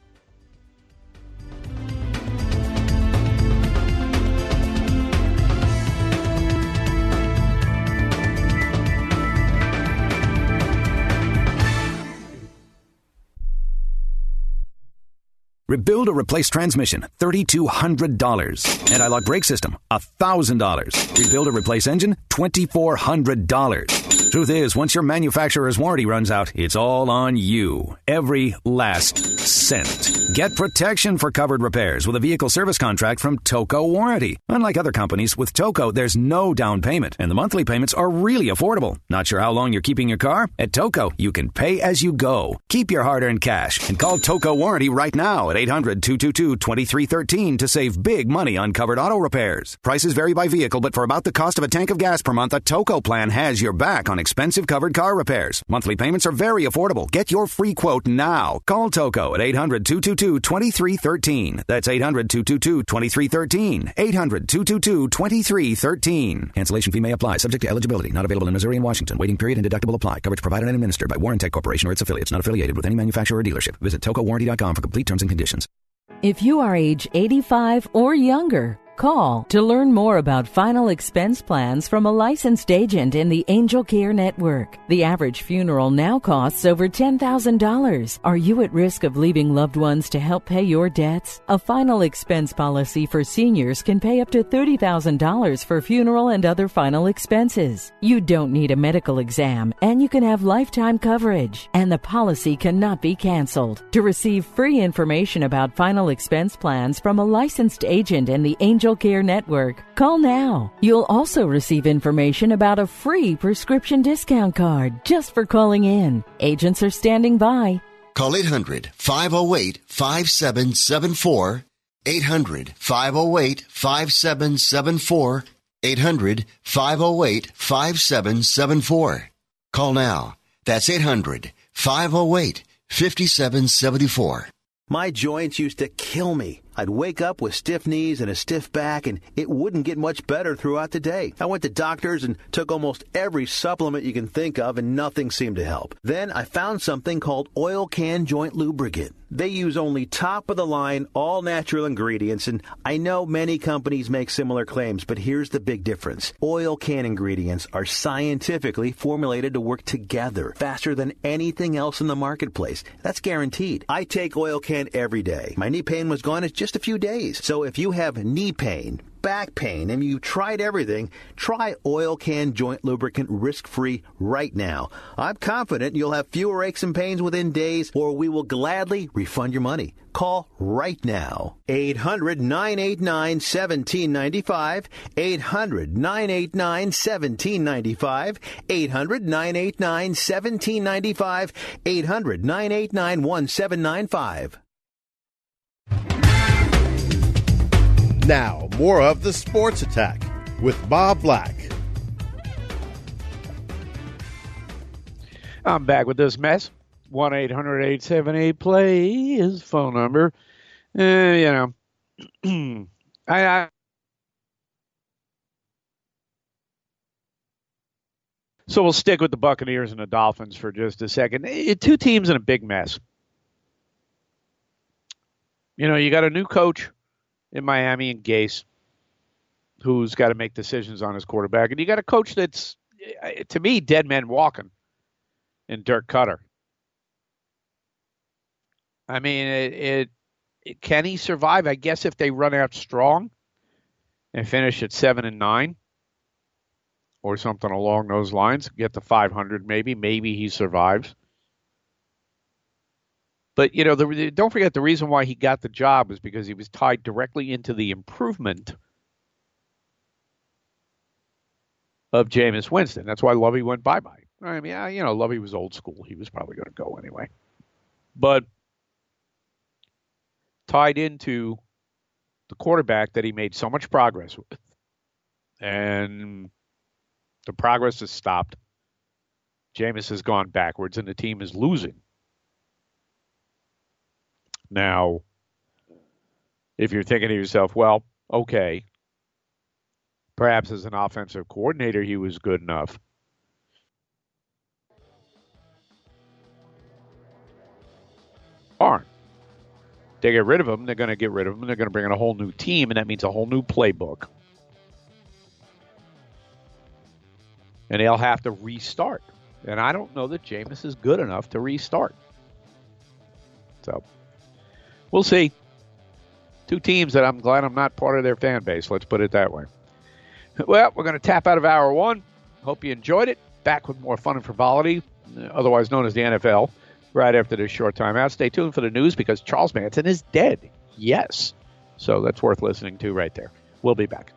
Rebuild or replace transmission, $3,200. Anti-lock brake system, $1,000. Rebuild or replace engine, $2,400. Truth is, once your manufacturer's warranty runs out, it's all on you. Every last cent. Get protection for covered repairs with a vehicle service contract from Toco Warranty. Unlike other companies, with Toco, there's no down payment, and the monthly payments are really affordable. Not sure how long you're keeping your car? At Toco, you can pay as you go. Keep your hard-earned cash and call Toco Warranty right now at 800-222-2313 to save big money on covered auto repairs. Prices vary by vehicle, but for about the cost of a tank of gas per month, a Toco plan has your back on expensive covered car repairs. Monthly payments are very affordable. Get your free quote now. Call Toco at 800-222-2313. That's 800-222-2313. 800-222-2313. Cancellation fee may apply. Subject to eligibility. Not available in Missouri and Washington. Waiting period and deductible apply. Coverage provided and administered by Warrantech Corporation or its affiliates. Not affiliated with any manufacturer or dealership. Visit TocoWarranty.com for complete terms and conditions. If you are age 85 or younger, call to learn more about final expense plans from a licensed agent in the Angel Care Network. The average funeral now costs over $10,000. Are you at risk of leaving loved ones to help pay your debts? A final expense policy for seniors can pay up to $30,000 for funeral and other final expenses. You don't need a medical exam, and you can have lifetime coverage, and the policy cannot be canceled. To receive free information about final expense plans from a licensed agent in the Angel Care Network, call now. You'll also receive information about a free prescription discount card just for calling in. Agents are standing by. Call 800-508-5774. 800-508-5774. 800-508-5774. Call now. That's 800-508-5774. My joints used to kill me. I'd wake up with stiff knees and a stiff back, and it wouldn't get much better throughout the day. I went to doctors and took almost every supplement you can think of, and nothing seemed to help. Then I found something called Oil Can Joint Lubricant. They use only top-of-the-line, all-natural ingredients, and I know many companies make similar claims, but here's the big difference. Oil Can ingredients are scientifically formulated to work together faster than anything else in the marketplace. That's guaranteed. I take Oil Can every day. My knee pain was gone in just a few days. So if you have knee pain, back pain, and you've tried everything, try Oil Can Joint Lubricant risk-free right now. I'm confident you'll have fewer aches and pains within days, or we will gladly refund your money. Call right now. 800-989-1795. 800-989-1795. 800-989-1795. 800-989-1795. Now, more of the Sports Attack with Bob Black. I'm back with this mess. 1-800-878-PLAY is the phone number. So we'll stick with the Buccaneers and the Dolphins for just a second. Two teams in a big mess. You got a new coach in Miami and Gase, who's got to make decisions on his quarterback. And you got a coach that's, to me, dead man walking in Dirk Cutter. I mean, can he survive? I guess if they run out strong and finish at 7-9 or something along those lines, get to 500 maybe he survives. But, don't forget the reason why he got the job was because he was tied directly into the improvement of Jameis Winston. That's why Lovey went bye-bye. I mean, Lovey was old school. He was probably going to go anyway. But tied into the quarterback that he made so much progress with. And the progress has stopped. Jameis has gone backwards, and the team is losing. Now, if you're thinking to yourself, well, okay, perhaps as an offensive coordinator he was good enough. Aren't. They get rid of him, they're going to get rid of him, and they're going to bring in a whole new team, and that means a whole new playbook. And they'll have to restart. And I don't know that Jameis is good enough to restart. So we'll see. Two teams that I'm glad I'm not part of their fan base. Let's put it that way. Well, we're going to tap out of hour one. Hope you enjoyed it. Back with more fun and frivolity, otherwise known as the NFL, right after this short time out. Stay tuned for the news because Charles Manson is dead. Yes. So that's worth listening to right there. We'll be back.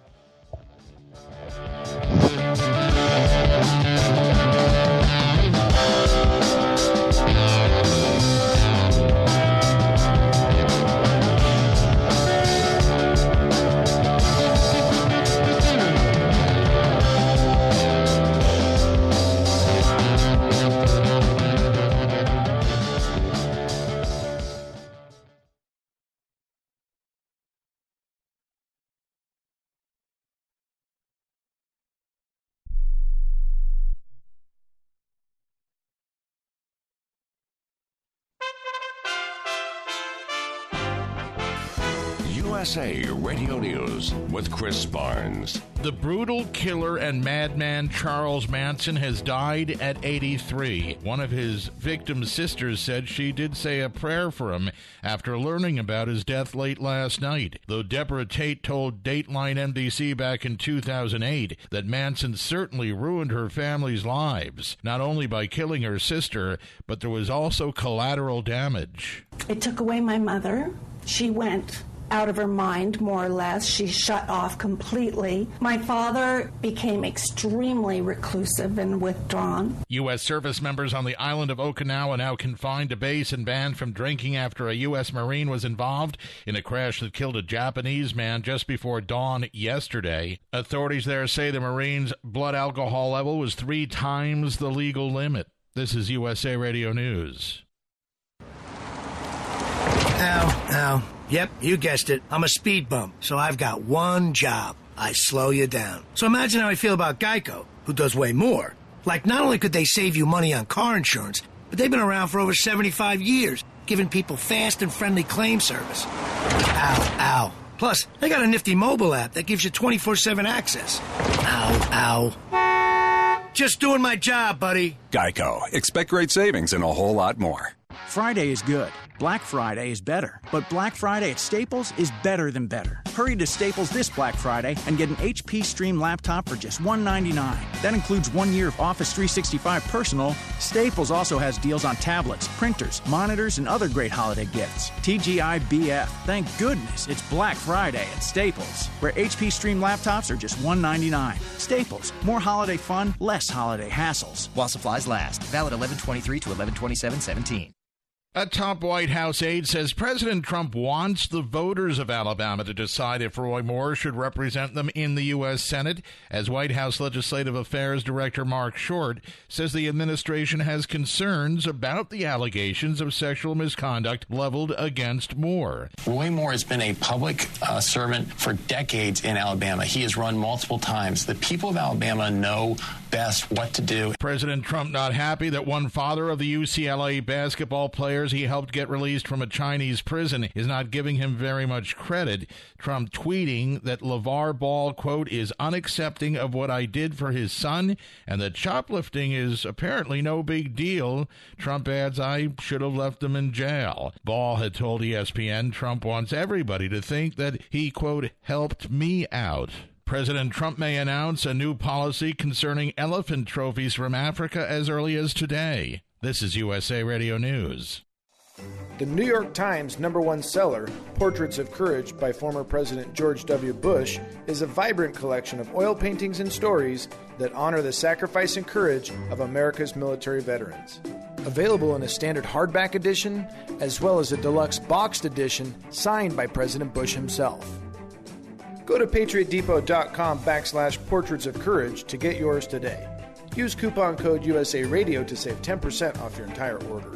USA Radio News with Chris Barnes. The brutal killer and madman Charles Manson has died at 83. One of his victim's sisters said she did say a prayer for him after learning about his death late last night. Though Deborah Tate told Dateline NBC back in 2008 that Manson certainly ruined her family's lives, not only by killing her sister, but there was also collateral damage. It took away my mother. She went out of her mind, more or less. She shut off completely. My father became extremely reclusive and withdrawn. U.S. service members on the island of Okinawa now confined to base and banned from drinking after a U.S. Marine was involved in a crash that killed a Japanese man just before dawn yesterday. Authorities there say the Marine's blood alcohol level was 3 times the legal limit. This is USA Radio News. Ow. Yep, you guessed it. I'm a speed bump, so I've got one job. I slow you down. So imagine how I feel about Geico, who does way more. Like, not only could they save you money on car insurance, but they've been around for over 75 years, giving people fast and friendly claim service. Ow. Plus, they got a nifty mobile app that gives you 24/7 access. Ow. Just doing my job, buddy. Geico. Expect great savings and a whole lot more. Friday is good. Black Friday is better. But Black Friday at Staples is better than better. Hurry to Staples this Black Friday and get an HP Stream laptop for just $199. That includes 1 year of Office 365 Personal. Staples also has deals on tablets, printers, monitors, and other great holiday gifts. TGIBF. Thank goodness it's Black Friday at Staples, where HP Stream laptops are just $199. Staples. More holiday fun, less holiday hassles. While supplies last. Valid 11/23 to 11/27/17. A top White House aide says President Trump wants the voters of Alabama to decide if Roy Moore should represent them in the U.S. Senate, as White House Legislative Affairs Director Mark Short says the administration has concerns about the allegations of sexual misconduct leveled against Moore. Roy Moore has been a public servant for decades in Alabama. He has run multiple times. The people of Alabama know best what to do. President Trump not happy that one father of the UCLA basketball players he helped get released from a Chinese prison is not giving him very much credit. Trump tweeting that LeVar Ball, quote, is unaccepting of what I did for his son and that shoplifting is apparently no big deal. Trump adds, I should have left him in jail. Ball had told ESPN Trump wants everybody to think that he, quote, helped me out. President Trump may announce a new policy concerning elephant trophies from Africa as early as today. This is USA Radio News. The New York Times #1 seller, Portraits of Courage by former President George W. Bush, is a vibrant collection of oil paintings and stories that honor the sacrifice and courage of America's military veterans. Available in a standard hardback edition, as well as a deluxe boxed edition signed by President Bush himself. Go to PatriotDepot.com/Portraits of Courage to get yours today. Use coupon code USA Radio to save 10% off your entire order.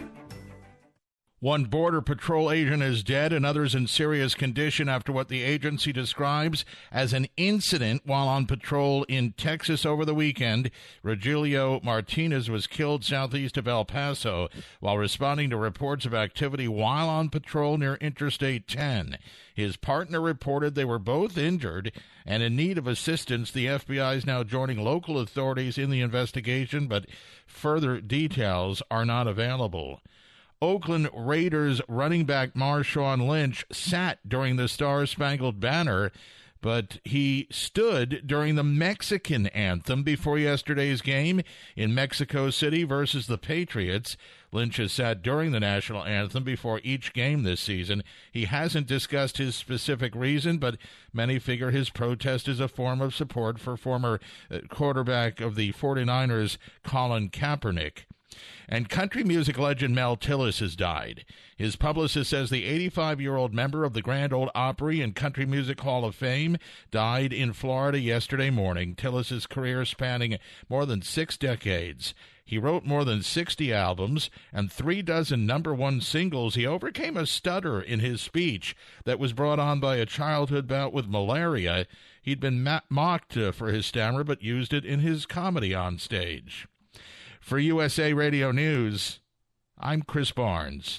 One Border Patrol agent is dead and others in serious condition after what the agency describes as an incident while on patrol in Texas over the weekend. Rogelio Martinez was killed southeast of El Paso while responding to reports of activity while on patrol near Interstate 10. His partner reported they were both injured and in need of assistance. The FBI is now joining local authorities in the investigation, but further details are not available. Oakland Raiders running back Marshawn Lynch sat during the Star-Spangled Banner, but he stood during the Mexican anthem before yesterday's game in Mexico City versus the Patriots. Lynch has sat during the national anthem before each game this season. He hasn't discussed his specific reason, but many figure his protest is a form of support for former quarterback of the 49ers, Colin Kaepernick. And country music legend Mel Tillis has died. His publicist says the 85-year-old member of the Grand Ole Opry and Country Music Hall of Fame died in Florida yesterday morning. Tillis's career spanning more than 6 decades. He wrote more than 60 albums and 36 #1 singles. He overcame a stutter in his speech that was brought on by a childhood bout with malaria. He'd been mocked for his stammer, but used it in his comedy on stage. For USA Radio News, I'm Chris Barnes.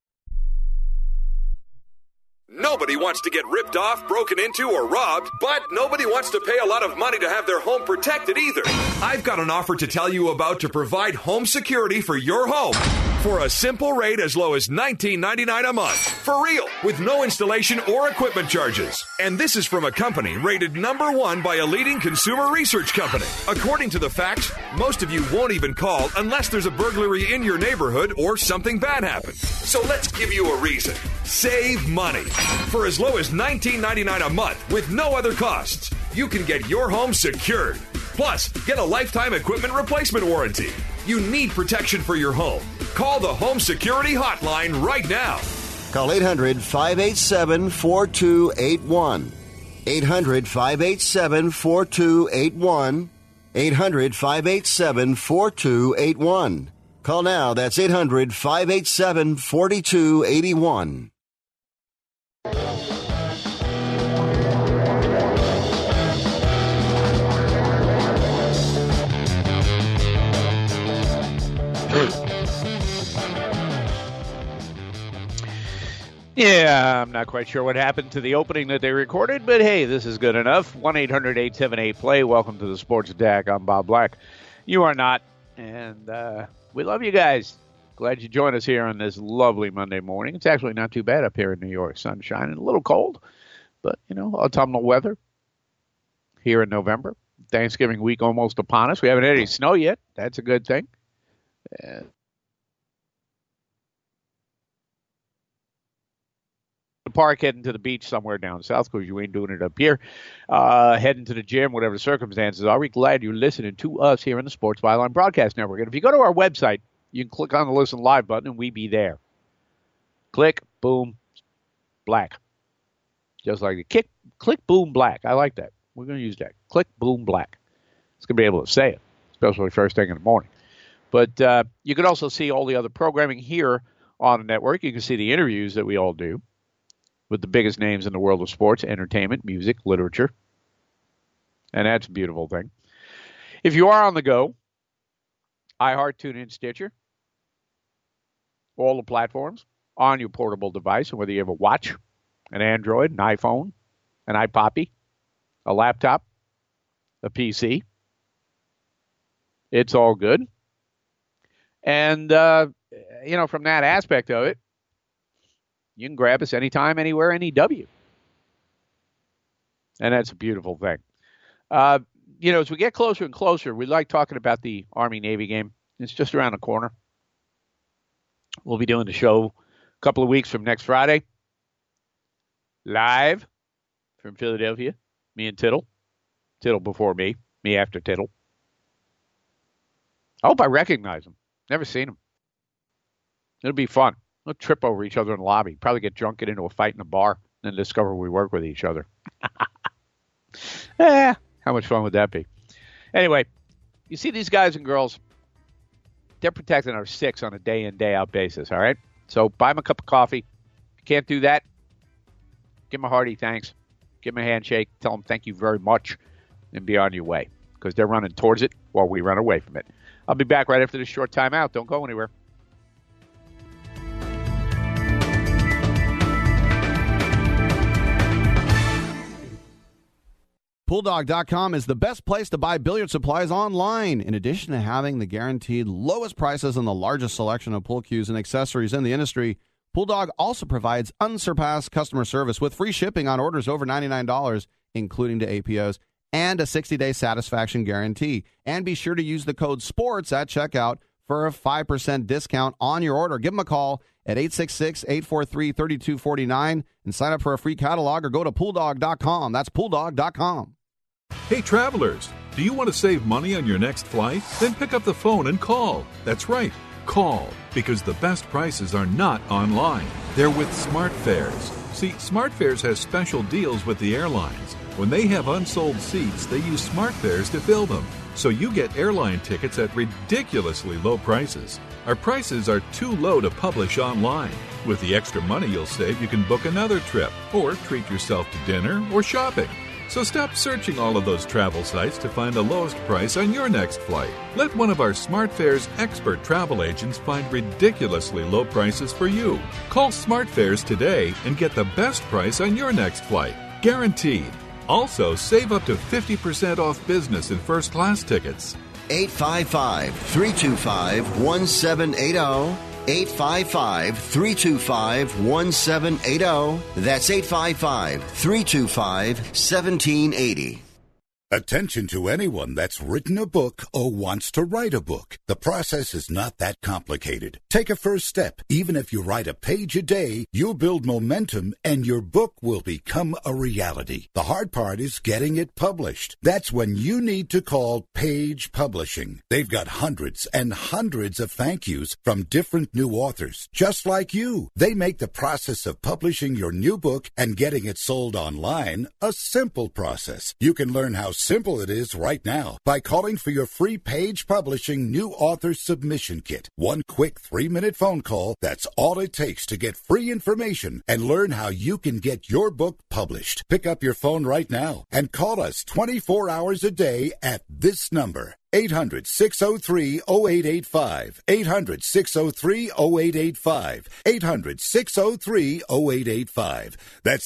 Nobody wants to get ripped off, broken into, or robbed, but nobody wants to pay a lot of money to have their home protected either. I've got an offer to tell you about to provide home security for your home for a simple rate as low as $19.99 a month. For real, with no installation or equipment charges. And this is from a company rated #1 by a leading consumer research company. According to the facts, most of you won't even call unless there's a burglary in your neighborhood or something bad happens. So let's give you a reason. Save money. For as low as $19.99 a month with no other costs, you can get your home secured. Plus, get a lifetime equipment replacement warranty. You need protection for your home. Call the Home Security Hotline right now. Call 800-587-4281. 800-587-4281. 800-587-4281. Call now. That's 800-587-4281. Yeah, I'm not quite sure what happened to the opening that they recorded, but hey, this is good enough. 1-800-878-PLAY. Welcome to the Sports Attack. I'm Bob Black. You are not, and we love you guys. Glad you joined us here on this lovely Monday morning. It's actually not too bad up here in New York. Sunshine and a little cold, but, autumnal weather here in November. Thanksgiving week almost upon us. We haven't had any snow yet. That's a good thing. The park, heading to the beach somewhere down south because you ain't doing it up here. Heading to the gym, whatever the circumstances are. We're glad you're listening to us here in the Sports Byline Broadcast Network. And if you go to our website, you can click on the Listen Live button and we be there. Click, boom, black. Just like the click, boom, black. I like that. We're going to use that. Click, boom, black. It's going to be able to say it, especially first thing in the morning. But you can also see all the other programming here on the network. You can see the interviews that we all do with the biggest names in the world of sports, entertainment, music, literature. And that's a beautiful thing. If you are on the go, iHeart, TuneIn, Stitcher, all the platforms on your portable device, and whether you have a watch, an Android, an iPhone, an iPoppy, a laptop, a PC, it's all good. And, from that aspect of it, you can grab us anytime, anywhere, any W. And that's a beautiful thing. As we get closer and closer, we like talking about the Army-Navy game. It's just around the corner. We'll be doing the show a couple of weeks from next Friday. Live from Philadelphia. Me and Tittle. Tittle before me. Me after Tittle. I hope I recognize him. Never seen him. It'll be fun. We'll trip over each other in the lobby. Probably get drunk, get into a fight in a bar, and then discover we work with each other. How much fun would that be? Anyway, you see these guys and girls, they're protecting our six on a day-in, day-out basis, all right? So buy them a cup of coffee. If you can't do that, give them a hearty thanks. Give them a handshake. Tell them thank you very much and be on your way because they're running towards it while we run away from it. I'll be back right after this short timeout. Don't go anywhere. PoolDog.com is the best place to buy billiard supplies online. In addition to having the guaranteed lowest prices and the largest selection of pool cues and accessories in the industry, PoolDog also provides unsurpassed customer service with free shipping on orders over $99, including to APOs, and a 60-day satisfaction guarantee. And be sure to use the code SPORTS at checkout for a 5% discount on your order. Give them a call at 866-843-3249 and sign up for a free catalog or go to PoolDog.com. That's PoolDog.com. Hey, travelers, do you want to save money on your next flight? Then pick up the phone and call. That's right, call, because the best prices are not online. They're with SmartFares. See, SmartFares has special deals with the airlines. When they have unsold seats, they use SmartFares to fill them. So you get airline tickets at ridiculously low prices. Our prices are too low to publish online. With the extra money you'll save, you can book another trip or treat yourself to dinner or shopping. So stop searching all of those travel sites to find the lowest price on your next flight. Let one of our SmartFares expert travel agents find ridiculously low prices for you. Call SmartFares today and get the best price on your next flight. Guaranteed. Also, save up to 50% off business and first-class tickets. 855-325-1780. 855-325-1780. That's 855-325-1780. Attention to anyone that's written a book or wants to write a book. The process is not that complicated. Take a first step. Even if you write a page a day, you'll build momentum and your book will become a reality. The hard part is getting it published. That's when you need to call Page Publishing. They've got hundreds and hundreds of thank yous from different new authors, just like you. They make the process of publishing your new book and getting it sold online a simple process. You can learn how simple it is right now by calling for your free Page Publishing New Author Submission Kit. One quick 3-minute phone call, that's all it takes to get free information and learn how you can get your book published. Pick up your phone right now and call us 24 hours a day at this number. 800-603-0885. 800-603-0885. 800-603-0885. That's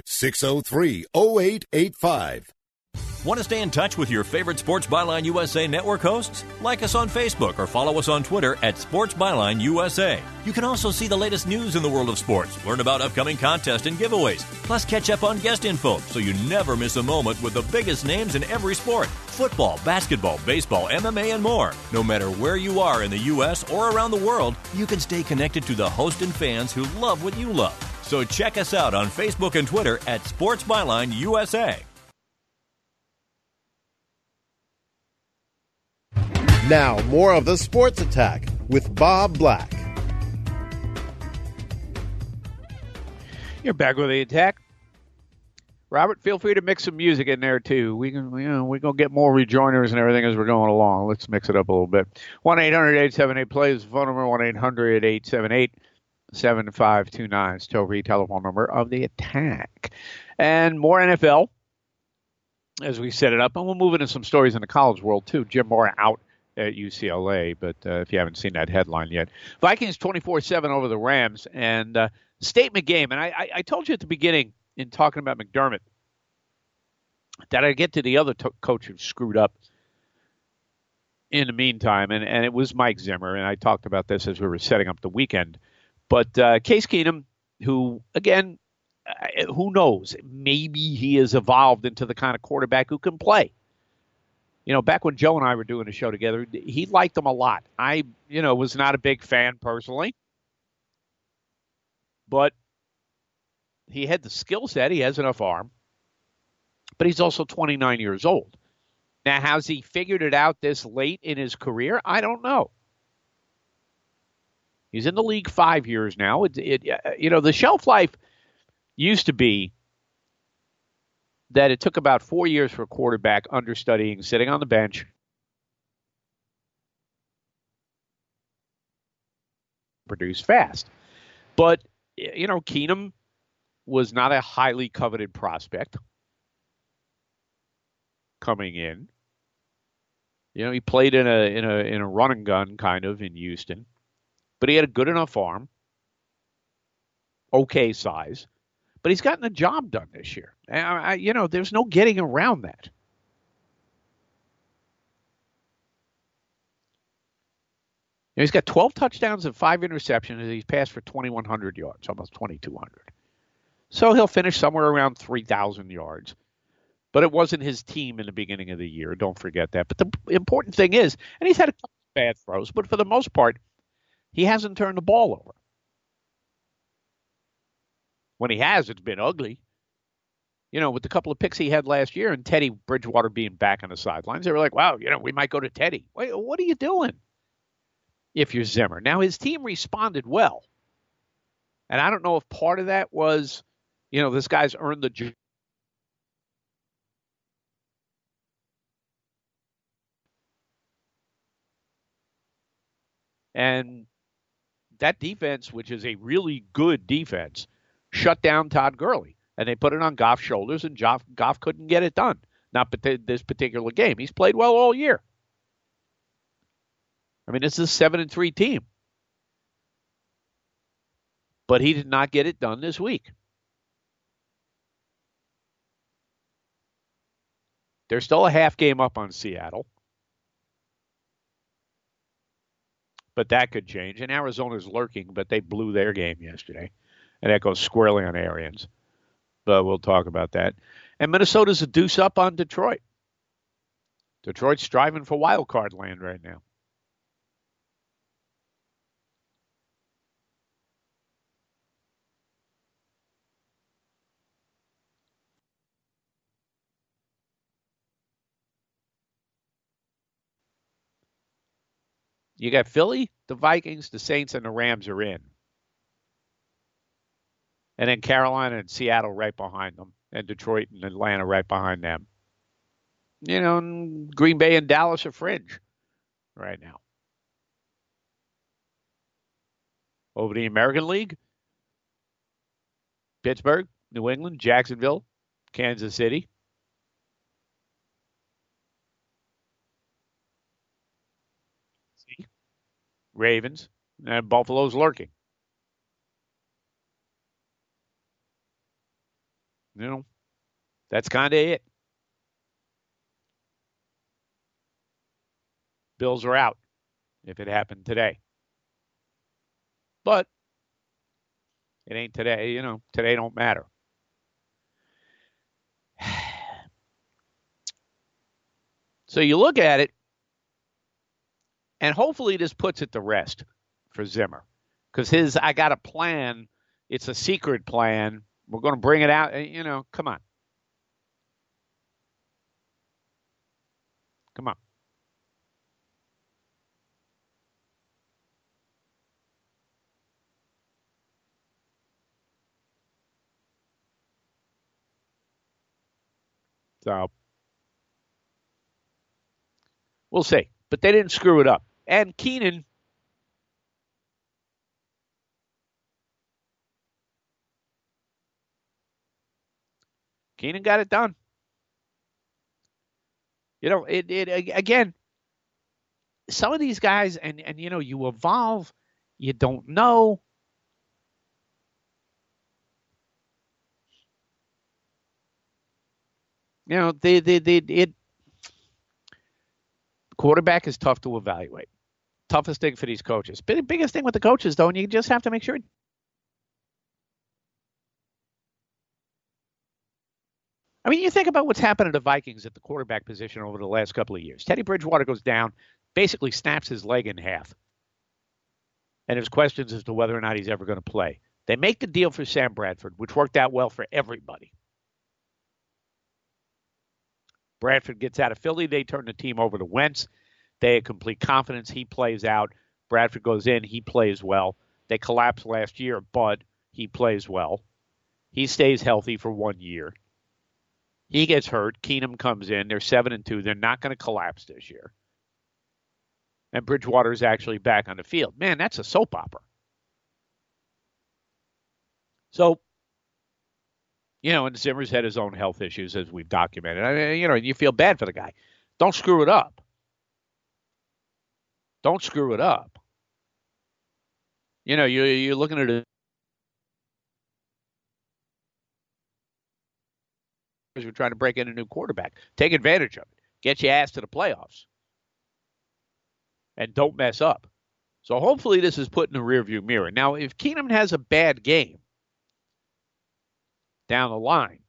800-603-0885. Want to stay in touch with your favorite Sports Byline USA network hosts? Like us on Facebook or follow us on Twitter at Sports Byline USA. You can also see the latest news in the world of sports, learn about upcoming contests and giveaways, plus catch up on guest info so you never miss a moment with the biggest names in every sport. Football, basketball, baseball, MMA, and more. No matter where you are in the U.S. or around the world, you can stay connected to the host and fans who love what you love. So check us out on Facebook and Twitter at Sports Byline USA. Now, more of the Sports Attack with Bob Black. You're back with the Attack. Robert, feel free to mix some music in there too. We're gonna get more rejoiners and everything as we're going along. Let's mix it up a little bit. 1-800-878-PLAY is the phone number. 1-800-878-7529 is toll-free telephone number of the Attack. And more NFL as we set it up, and we'll move into some stories in the college world too. Jim Mora out at UCLA, but if you haven't seen that headline yet. Vikings 24-7 over the Rams, and statement game. And I told you at the beginning in talking about McDermott that I'd get to the other coach who screwed up in the meantime, and it was Mike Zimmer, and I talked about this as we were setting up the weekend. But Case Keenum, who, again, who knows, maybe he has evolved into the kind of quarterback who can play. You know, back when Joe and I were doing a show together, he liked him a lot. I, was not a big fan personally. But he had the skill set. He has enough arm. But he's also 29 years old. Now, has he figured it out this late in his career? I don't know. He's in the league 5 years now. The shelf life used to be that it took about 4 years for a quarterback understudying, sitting on the bench, produce fast. But, Keenum was not a highly coveted prospect coming in. He played in a run and gun kind of in Houston, but he had a good enough arm, okay size. But he's gotten the job done this year. There's no getting around that. He's got 12 touchdowns and 5 interceptions, and he's passed for 2,100 yards, almost 2,200. So he'll finish somewhere around 3,000 yards. But it wasn't his team in the beginning of the year. Don't forget that. But the important thing is, and he's had a couple of bad throws, but for the most part, he hasn't turned the ball over. When he has, it's been ugly. With the couple of picks he had last year and Teddy Bridgewater being back on the sidelines, they were like, wow, we might go to Teddy. Wait, what are you doing if you're Zimmer? Now, his team responded well. And I don't know if part of that was, this guy's earned the job. And that defense, which is a really good defense, shut down Todd Gurley. And they put it on Goff's shoulders, and Goff couldn't get it done. Not this particular game. He's played well all year. I mean, this is a 7-3 team. But he did not get it done this week. They're still a half game up on Seattle. But that could change. And Arizona's lurking, but they blew their game yesterday. And that goes squarely on Arians. But we'll talk about that. And Minnesota's a deuce up on Detroit. Detroit's striving for wild card land right now. You got Philly, the Vikings, the Saints, and the Rams are in. And then Carolina and Seattle right behind them. And Detroit and Atlanta right behind them. Green Bay and Dallas are fringe right now. Over the American League, Pittsburgh, New England, Jacksonville, Kansas City. See? Ravens, and Buffalo's lurking. That's kind of it. Bills are out if it happened today. But it ain't today. Today don't matter. So you look at it, and hopefully this puts it to rest for Zimmer. Because I got a plan. It's a secret plan. We're going to bring it out. Come on. Come on. So we'll see. But they didn't screw it up. And Keenan got it done. Again, some of these guys, and you evolve, you don't know. Quarterback is tough to evaluate. Toughest thing for these coaches. Biggest thing with the coaches, though, and you just have to make sure. I mean, you think about what's happened to the Vikings at the quarterback position over the last couple of years. Teddy Bridgewater goes down, basically snaps his leg in half. And there's questions as to whether or not he's ever going to play. They make the deal for Sam Bradford, which worked out well for everybody. Bradford gets out of Philly. They turn the team over to Wentz. They have complete confidence. He plays out. Bradford goes in. He plays well. They collapsed last year, but he plays well. He stays healthy for 1 year. He gets hurt. Keenum comes in. They're 7-2. They're not going to collapse this year. And Bridgewater is actually back on the field. Man, that's a soap opera. So, and Zimmer's had his own health issues, as we've documented. I mean, you feel bad for the guy. Don't screw it up. Don't screw it up. You're looking at it. We're trying to break in a new quarterback. Take advantage of it. Get your ass to the playoffs. And don't mess up. So hopefully this is put in the rearview mirror. Now, if Keenum has a bad game down the line,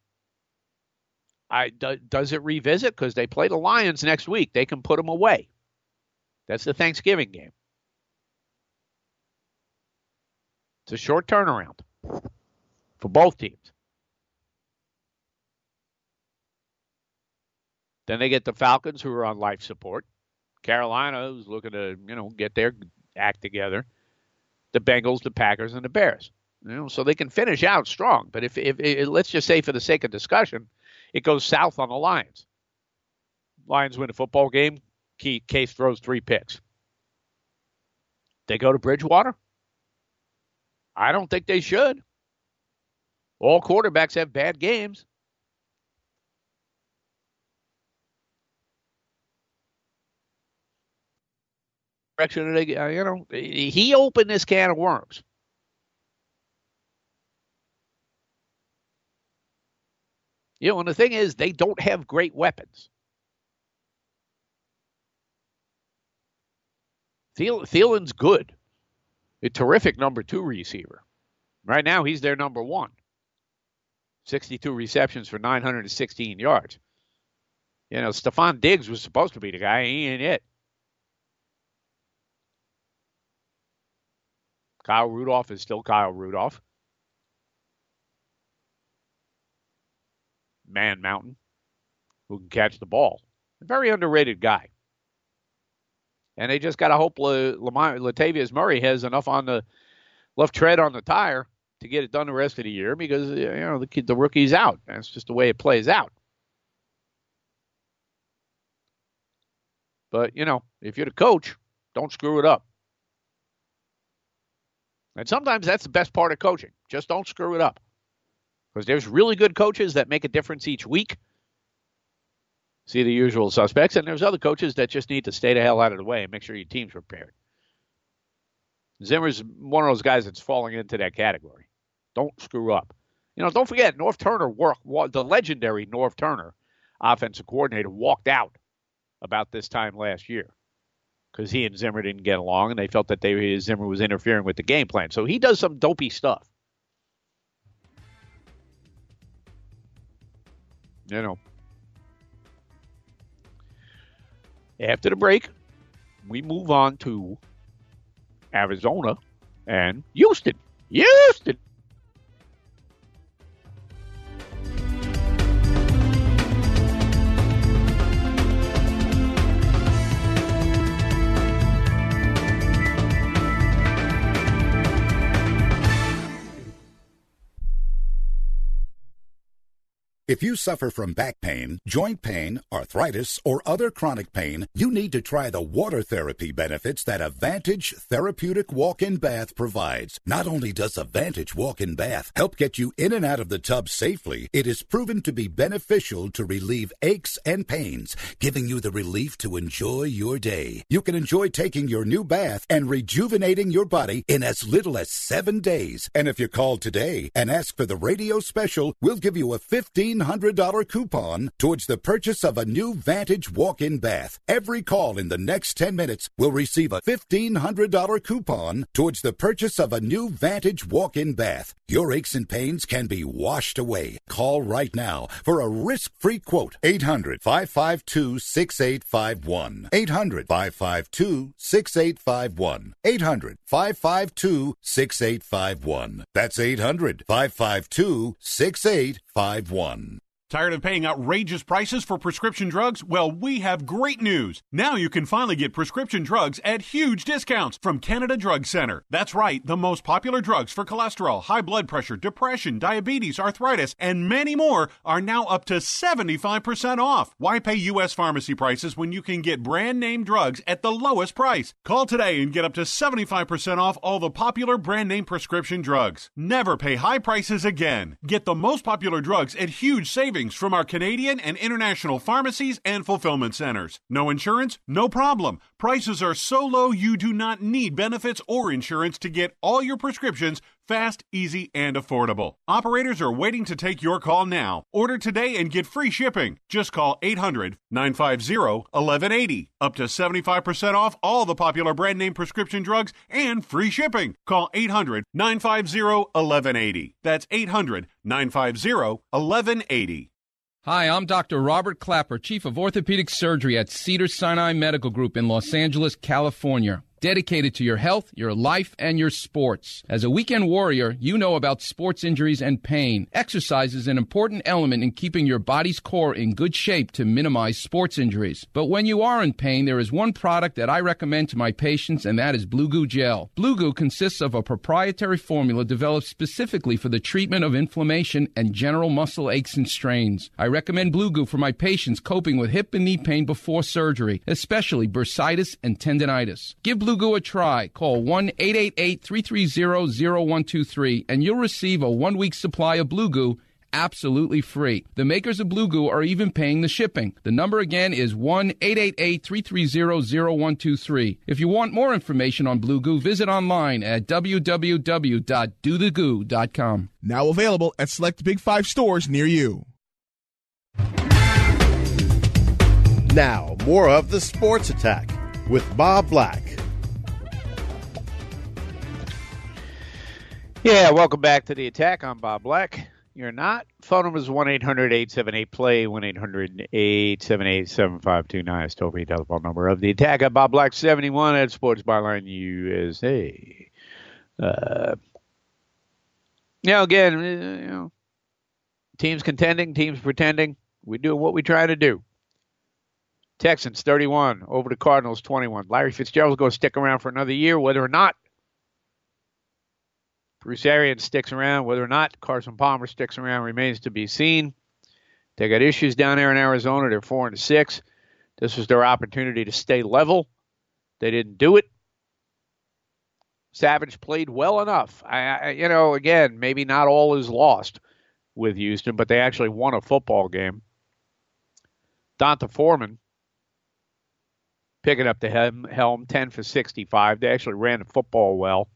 does it revisit? Because they play the Lions next week. They can put them away. That's the Thanksgiving game. It's a short turnaround for both teams. Then they get the Falcons, who are on life support. Carolina, who's looking to, get their act together. The Bengals, the Packers, and the Bears. So they can finish out strong. But if let's just say for the sake of discussion, it goes south on the Lions. Lions win a football game. Case throws 3 picks. They go to Bridgewater? I don't think they should. All quarterbacks have bad games. He opened this can of worms. And the thing is, they don't have great weapons. Thielen's good. A terrific number 2 receiver. Right now, he's their number 1. 62 receptions for 916 yards. Stephon Diggs was supposed to be the guy. He ain't it. Kyle Rudolph is still Kyle Rudolph. Man Mountain, who can catch the ball. A very underrated guy. And they just got to hope Latavius Murray has enough on the left tread on the tire to get it done the rest of the year because, the rookie's out. That's just the way it plays out. But, if you're the coach, don't screw it up. And sometimes that's the best part of coaching. Just don't screw it up. Because there's really good coaches that make a difference each week. See the usual suspects. And there's other coaches that just need to stay the hell out of the way and make sure your team's prepared. Zimmer's one of those guys that's falling into that category. Don't screw up. Don't forget, Norv Turner the legendary Norv Turner, offensive coordinator, walked out about this time last year because he and Zimmer didn't get along, and they felt that Zimmer was interfering with the game plan. So he does some dopey stuff. After the break, we move on to Arizona and Houston. Houston! If you suffer from back pain, joint pain, arthritis, or other chronic pain, you need to try the water therapy benefits that Advantage Therapeutic Walk-In Bath provides. Not only does Advantage Walk-In Bath help get you in and out of the tub safely, it is proven to be beneficial to relieve aches and pains, giving you the relief to enjoy your day. You can enjoy taking your new bath and rejuvenating your body in as little as 7 days. And if you call today and ask for the radio special, we'll give you a $1,500 coupon towards the purchase of a new Vantage walk-in bath. Every call in the next 10 minutes will receive a $1,500 coupon towards the purchase of a new Vantage walk-in bath. Your aches and pains can be washed away. Call right now for a risk-free quote. 800-552-6851. 800-552-6851. 800-552-6851. That's 800-552-6851. Tired of paying outrageous prices for prescription drugs? Well, we have great news. Now you can finally get prescription drugs at huge discounts from Canada Drug Center. That's right, the most popular drugs for cholesterol, high blood pressure, depression, diabetes, arthritis, and many more are now up to 75% off. Why pay U.S. pharmacy prices when you can get brand name drugs at the lowest price? Call today and get up to 75% off all the popular brand name prescription drugs. Never pay high prices again. Get the most popular drugs at huge savings from our Canadian and international pharmacies and fulfillment centers. No insurance? No problem. Prices are so low you do not need benefits or insurance to get all your prescriptions fast, easy, and affordable. Operators are waiting to take your call now. Order today and get free shipping. Just call 800-950-1180. Up to 75% off all the popular brand name prescription drugs and free shipping. Call 800-950-1180. That's 800-950-1180. Hi, I'm Dr. Robert Clapper, Chief of Orthopedic Surgery at Cedars-Sinai Medical Group in Los Angeles, California. Dedicated to your health, your life, and your sports. As a weekend warrior, you know about sports injuries and pain. Exercise is an important element in keeping your body's core in good shape to minimize sports injuries. But when you are in pain, there is one product that I recommend to my patients, and that is Blue Goo Gel. Blue Goo consists of a proprietary formula developed specifically for the treatment of inflammation and general muscle aches and strains. I recommend Blue Goo for my patients coping with hip and knee pain before surgery, especially bursitis and tendinitis. Give Blue Goo a try. Call 1-888-330-0123 and you'll receive a 1-week supply of Blue Goo absolutely free. The makers of Blue Goo are even paying the shipping. The number again is 1-888-330-0123. If you want more information on Blue Goo, visit online at www.dothegoo.com. Now available at select Big 5 stores near you. Now, more of the Sports Attack with Bob Black. Yeah, welcome back to The Attack. I'm Bob Black. You're not. Phone number is 1-800-878-PLAY, 1-800-878-7529. It's toll-free telephone number of The Attack. I'm Bob Black, 71 at Sports Byline USA. Again, teams contending, teams pretending. We do what we try to do. Texans 31 over the Cardinals 21. Larry Fitzgerald's going to stick around for another year, whether or not Bruce Arians sticks around, whether or not Carson Palmer sticks around remains to be seen. They got issues down there in Arizona. They're 4-6. This was their opportunity to stay level. They didn't do it. Savage played well enough. Again, maybe not all is lost with Houston, but they actually won a football game. Donta Foreman picking up the helm, 10 for 65. They actually ran the football well.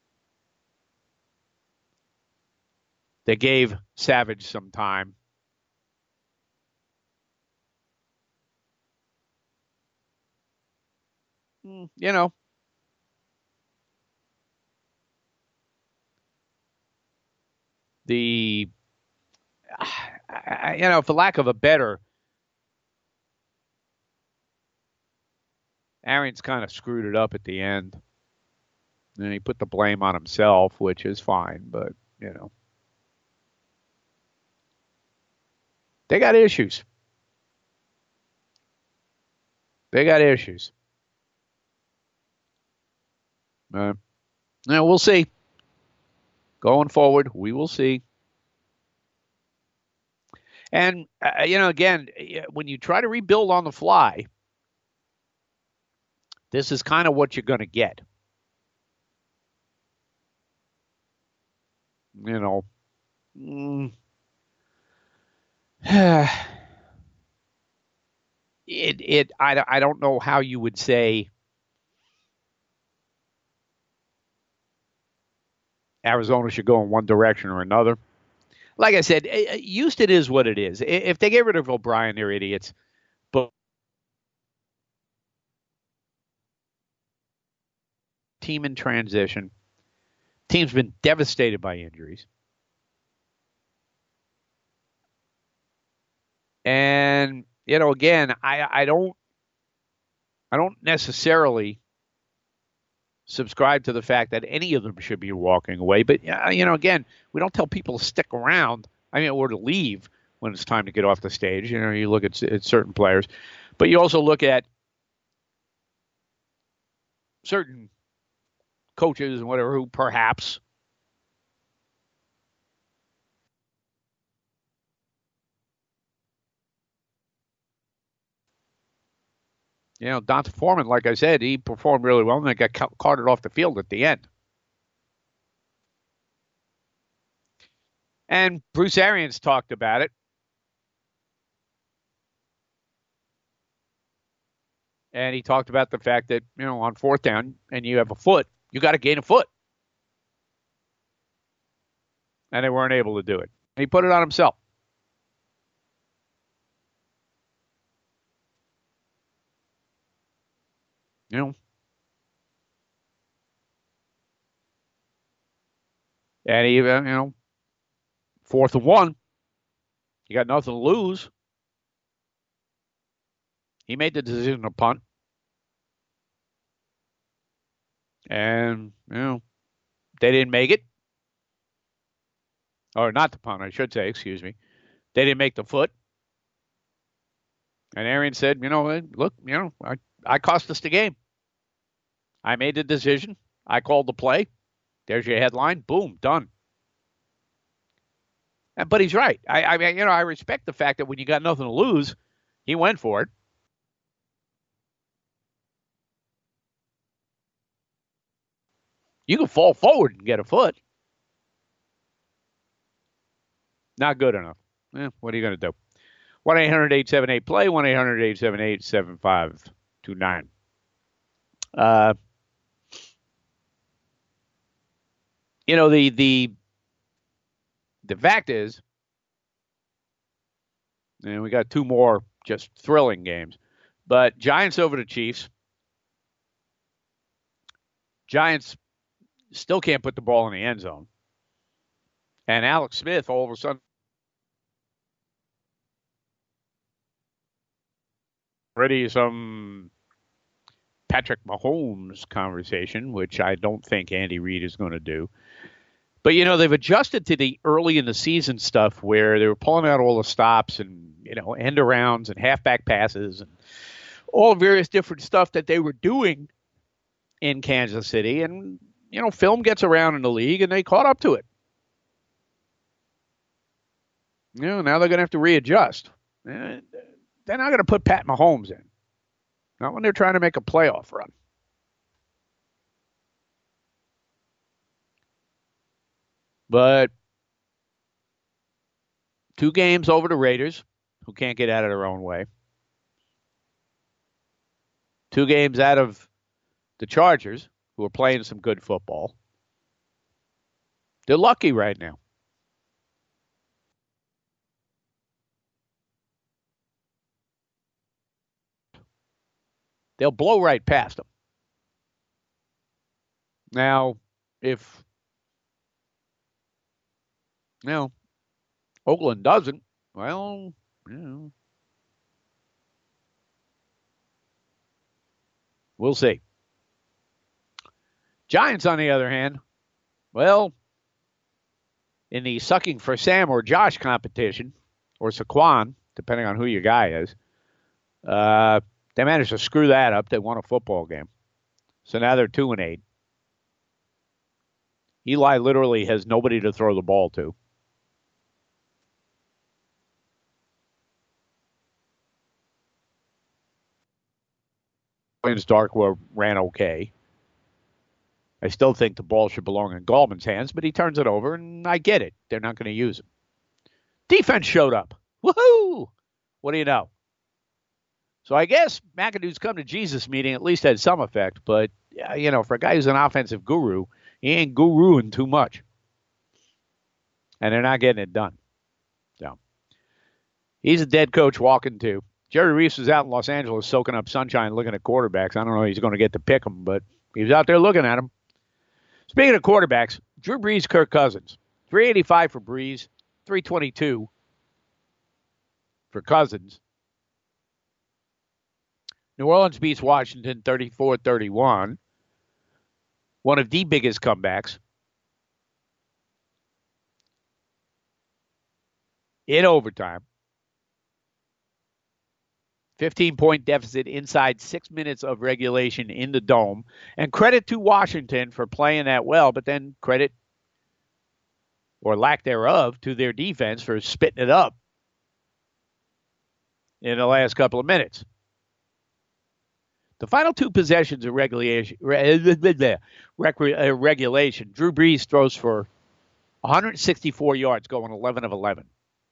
They gave Savage some time. For lack of a better, Arians kind of screwed it up at the end. And he put the blame on himself, which is fine, but, they got issues. We'll see. Going forward, we will see. And, again, when you try to rebuild on the fly, this is kind of what you're going to get. I don't know how you would say Arizona should go in one direction or another. Like I said, Houston is what it is. If they get rid of O'Brien, they're idiots. But team in transition. Team's been devastated by injuries. And, again, I don't necessarily subscribe to the fact that any of them should be walking away. But, again, we don't tell people to stick around, or to leave when it's time to get off the stage. You look at certain players. But you also look at certain coaches and whatever who perhaps Donta Foreman, like I said, he performed really well, and they got carted off the field at the end. And Bruce Arians talked about it. And he talked about the fact that, on fourth down and you have a foot, you got to gain a foot. And they weren't able to do it. And he put it on himself. And he, 4th and 1, you got nothing to lose. He made the decision to punt. And, they didn't make it. Or not the punt, I should say, excuse me. They didn't make the foot. And Arians said, look, I cost us the game. I made the decision. I called the play. There's your headline. Boom, done. But he's right. I respect the fact that when you got nothing to lose, he went for it. You can fall forward and get a foot. Not good enough. What are you going to do? 1-800-878-PLAY, 1-800-878-7529. The fact is, and we got two more just thrilling games, but Giants over the Chiefs. Giants still can't put the ball in the end zone. And Alex Smith, all of a sudden, already some Patrick Mahomes conversation, which I don't think Andy Reid is going to do. But, they've adjusted to the early in the season stuff where they were pulling out all the stops and, end arounds and halfback passes and all various different stuff that they were doing in Kansas City. And, film gets around in the league and they caught up to it. Now they're going to have to readjust. They're not going to put Pat Mahomes in. Not when they're trying to make a playoff run. But 2 games over the Raiders, who can't get out of their own way. 2 games out of the Chargers, who are playing some good football. They're lucky right now. They'll blow right past them. Now, if Oakland doesn't, well, we'll see. Giants, on the other hand, well, in the sucking for Sam or Josh competition, or Saquon, depending on who your guy is, they managed to screw that up. They won a football game. So now they're 2-8. Eli literally has nobody to throw the ball to. Darkwa ran okay. I still think the ball should belong in Gallman's hands, but he turns it over, and I get it. They're not going to use him. Defense showed up. Woohoo! What do you know? So I guess McAdoo's come to Jesus meeting at least had some effect, but, for a guy who's an offensive guru, he ain't guruing too much. And they're not getting it done. So he's a dead coach walking too. Jerry Reese was out in Los Angeles soaking up sunshine looking at quarterbacks. I don't know if he's going to get to pick them, but he was out there looking at them. Speaking of quarterbacks, Drew Brees, Kirk Cousins. 385 for Brees, 322 for Cousins. New Orleans beats Washington 34-31. One of the biggest comebacks. In overtime. 15-point deficit inside 6 minutes of regulation in the Dome. And credit to Washington for playing that well, but then credit, or lack thereof, to their defense for spitting it up in the last couple of minutes. The final 2 possessions of regulation, Drew Brees throws for 164 yards, going 11 of 11.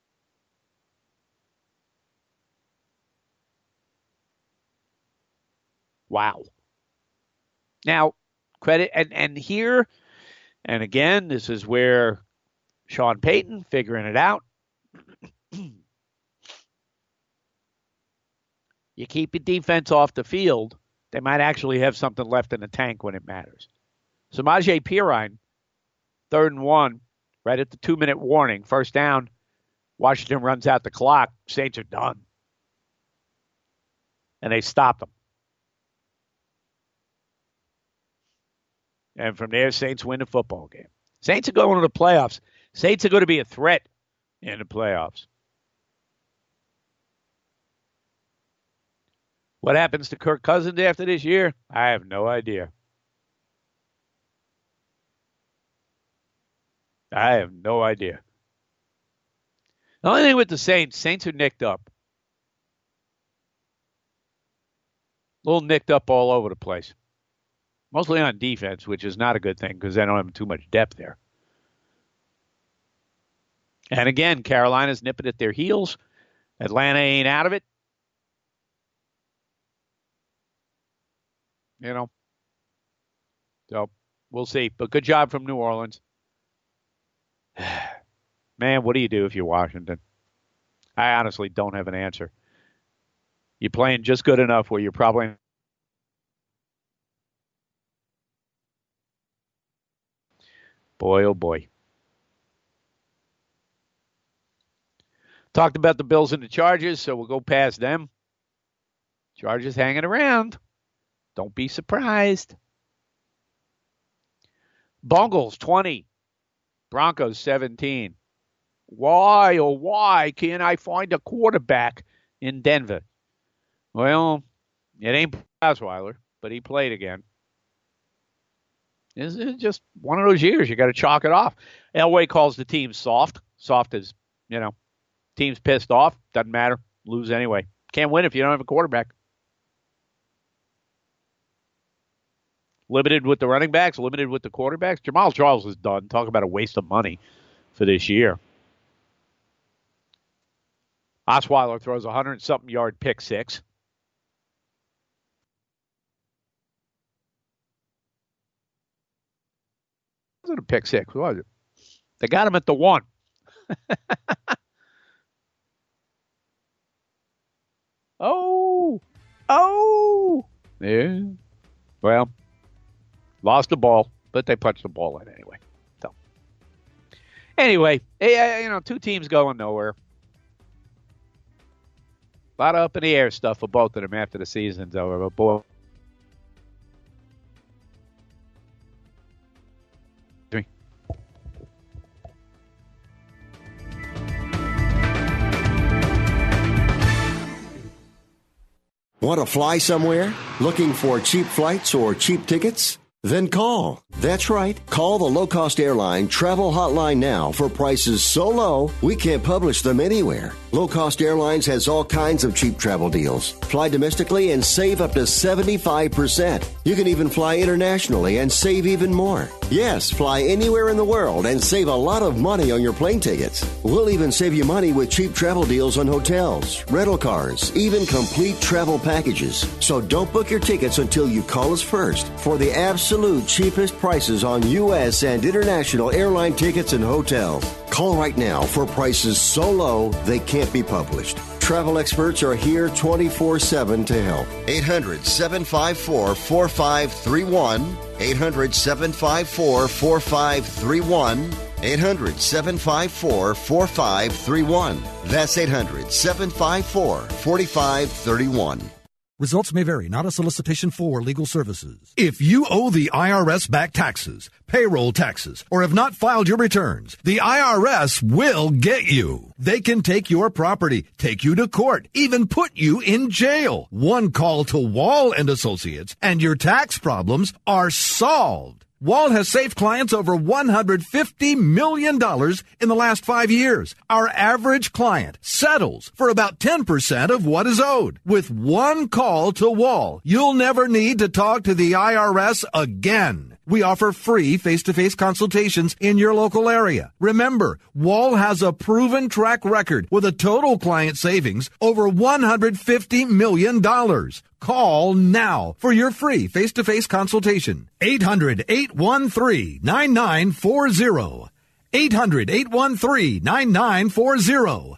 Wow. Now, credit, and here, and again, this is where Sean Payton figuring it out. You keep your defense off the field, they might actually have something left in the tank when it matters. Samaje Perine, 3rd and 1, right at the 2-minute warning. First down, Washington runs out the clock. Saints are done. And they stop them. And from there, Saints win the football game. Saints are going to the playoffs. Saints are going to be a threat in the playoffs. What happens to Kirk Cousins after this year? I have no idea. I have no idea. The only thing with the Saints are nicked up. A little nicked up all over the place. Mostly on defense, which is not a good thing because they don't have too much depth there. And again, Carolina's nipping at their heels. Atlanta ain't out of it. So we'll see. But good job from New Orleans. Man, what do you do if you're Washington? I honestly don't have an answer. You're playing just good enough where you're probably... Boy, oh boy. Talked about the Bills and the Chargers, so we'll go past them. Chargers hanging around. Don't be surprised. Bungles 20. Broncos 17. Why, oh why can't I find a quarterback in Denver? Well, it ain't Osweiler, but he played again. It's just one of those years. You got to chalk it off. Elway calls the team soft. Soft as, team's pissed off. Doesn't matter. Lose anyway. Can't win if you don't have a quarterback. Limited with the running backs, limited with the quarterbacks. Jamal Charles is done. Talk about a waste of money for this year. Osweiler throws a 100-something yard pick six. It wasn't a pick six, was it? They got him at the 1. Oh. Yeah. Well, lost the ball, but they punched the ball in anyway. So, anyway, two teams going nowhere. A lot of up in the air stuff for both of them after the season's over. But boy, want to fly somewhere? Looking for cheap flights or cheap tickets? Then call. That's right. Call the low-cost airline travel hotline now for prices so low we can't publish them anywhere. Low Cost Airlines has all kinds of cheap travel deals. Fly domestically and save up to 75%. You can even fly internationally and save even more. Yes, fly anywhere in the world and save a lot of money on your plane tickets. We'll even save you money with cheap travel deals on hotels, rental cars, even complete travel packages. So don't book your tickets until you call us first for the absolute cheapest prices on U.S. and international airline tickets and hotels. Call right now for prices so low they can't be published. Travel experts are here 24/7 to help. 800-754-4531. 800-754-4531. 800-754-4531. That's 800-754-4531. Results may vary, not a solicitation for legal services. If you owe the IRS back taxes, payroll taxes, or have not filed your returns, the IRS will get you. They can take your property, take you to court, even put you in jail. One call to Wall and Associates, and your tax problems are solved. Wall has saved clients over $150 million in the last 5 years. Our average client settles for about 10% of what is owed. With one call to Wall, you'll never need to talk to the IRS again. We offer free face-to-face consultations in your local area. Remember, Wall has a proven track record with a total client savings over $150 million. Call now for your free face-to-face consultation. 800-813-9940. 800-813-9940.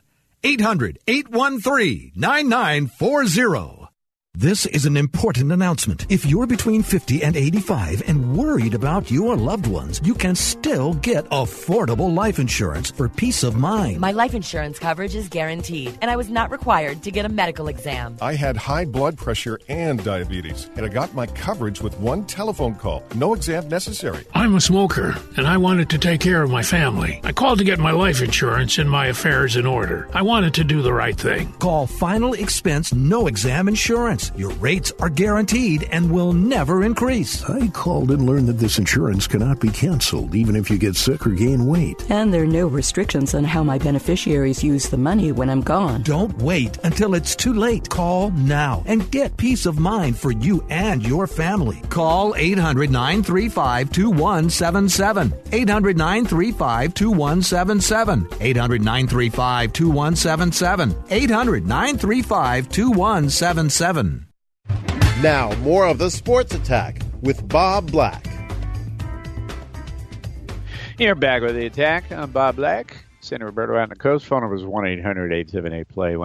800-813-9940. This is an important announcement. If you're between 50 and 85 and worried about your loved ones, you can still get affordable life insurance for peace of mind. My life insurance coverage is guaranteed, and I was not required to get a medical exam. I had high blood pressure and diabetes, and I got my coverage with one telephone call. No exam necessary. I'm a smoker, and I wanted to take care of my family. I called to get my life insurance and my affairs in order. I wanted to do the right thing. Call Final Expense No Exam Insurance. Your rates are guaranteed and will never increase. I called and learned that this insurance cannot be canceled, even if you get sick or gain weight. And there are no restrictions on how my beneficiaries use the money when I'm gone. Don't wait until it's too late. Call now and get peace of mind for you and your family. Call 800-935-2177. 800-935-2177. 800-935-2177. 800-935-2177. Now, more of the Sports Attack with Bob Black. Here, back with the attack. I'm Bob Black. Santa Roberto out on the coast. Phone number is 1-800-878-PLAY,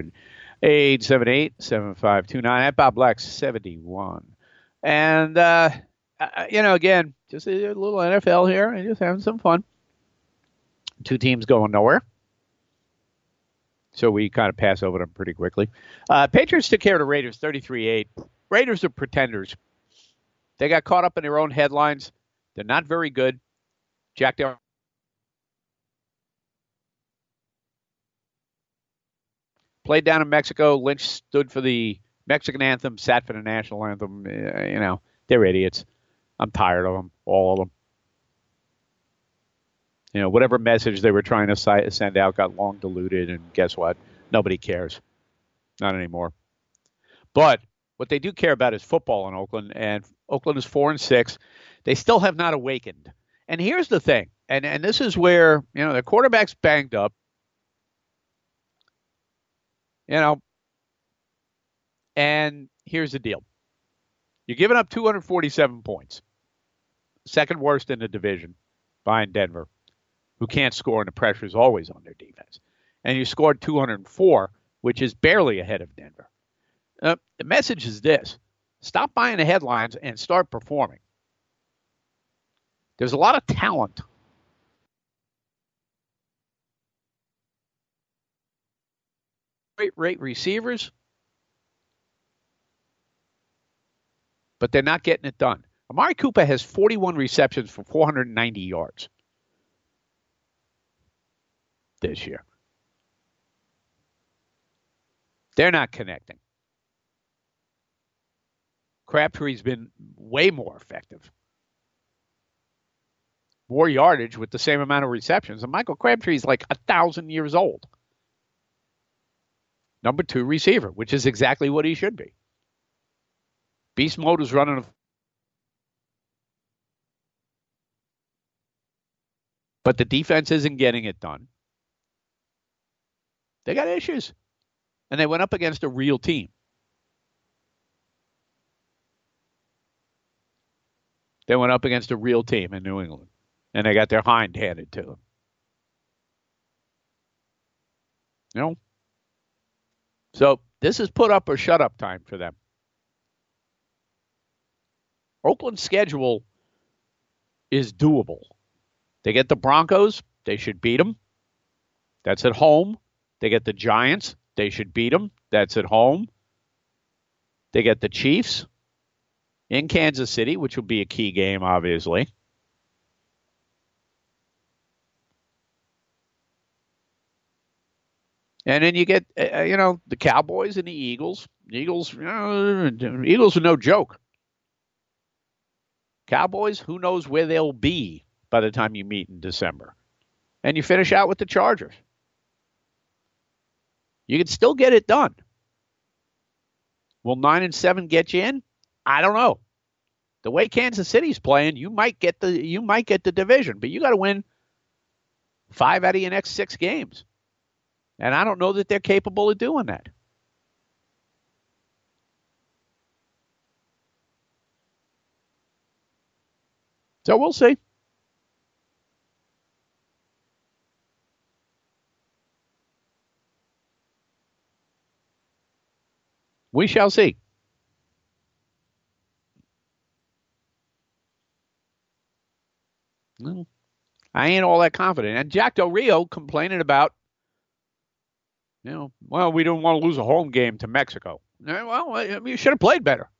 1-800-878-7529. At Bob Black 71. And, again, just a little NFL here and just having some fun. Two teams going nowhere. So we kind of pass over them pretty quickly. Patriots took care of the Raiders 33-8. Raiders are pretenders. They got caught up in their own headlines. They're not very good. Jack Del played down in Mexico. Lynch stood for the Mexican anthem, sat for the national anthem. They're idiots. I'm tired of them, all of them. Whatever message they were trying to send out got long diluted, and guess what? Nobody cares. Not anymore. But What they do care about is football in Oakland, and Oakland is 4-6. They still have not awakened. And here's the thing, and this is where, their quarterback's banged up. And here's the deal. You're giving up 247 points. Second worst in the division behind Denver, who can't score and the pressure is always on their defense. And you scored 204, which is barely ahead of Denver. The message is this. Stop buying the headlines and start performing. There's a lot of talent. Great receivers, but they're not getting it done. Amari Cooper has 41 receptions for 490 yards this year. They're not connecting. Crabtree's been way more effective. More yardage with the same amount of receptions. And Michael Crabtree's like 1,000 years old. Number 2 receiver, which is exactly what he should be. Beast Mode is running. But the defense isn't getting it done. They got issues. And they went up against a real team. They went up against a real team in New England. And they got their hind handed to them. So this is put up or shut up time for them. Oakland's schedule is doable. They get the Broncos. They should beat them. That's at home. They get the Giants. They should beat them. That's at home. They get the Chiefs in Kansas City, which will be a key game, obviously. And then you get, the Cowboys and the Eagles. The Eagles are no joke. Cowboys, who knows where they'll be by the time you meet in December. And you finish out with the Chargers. You can still get it done. Will 9-7 get you in? I don't know. The way Kansas City's playing, you might get the division, but you got to win 5 out of your next 6 games. And I don't know that they're capable of doing that. So we'll see. We shall see. Well, I ain't all that confident. And Jack Del Rio complaining about, we don't want to lose a home game to Mexico. Well, you should have played better.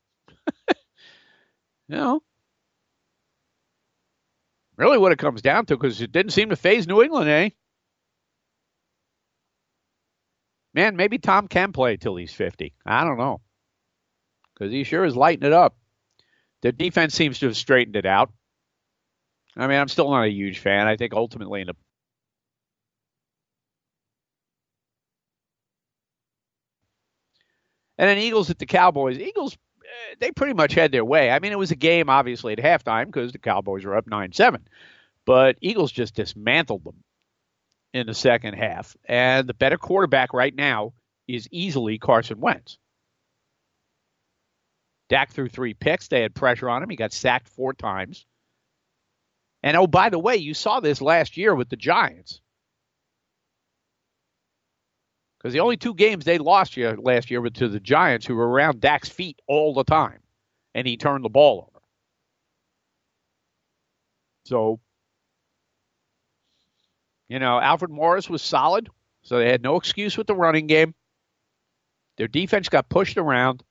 Really what it comes down to, because it didn't seem to faze New England, eh? Man, maybe Tom can play till he's 50. I don't know. Because he sure is lighting it up. The defense seems to have straightened it out. I mean, I'm still not a huge fan. I think ultimately and then Eagles at the Cowboys. Eagles, they pretty much had their way. I mean, it was a game, obviously, at halftime because the Cowboys were up 9-7. But Eagles just dismantled them in the second half. And the better quarterback right now is easily Carson Wentz. Dak threw 3 picks. They had pressure on him. He got sacked 4 times. And, oh, by the way, you saw this last year with the Giants. Because the only 2 games they lost last year were to the Giants, who were around Dak's feet all the time. And he turned the ball over. So, Alfred Morris was solid. So they had no excuse with the running game. Their defense got pushed around.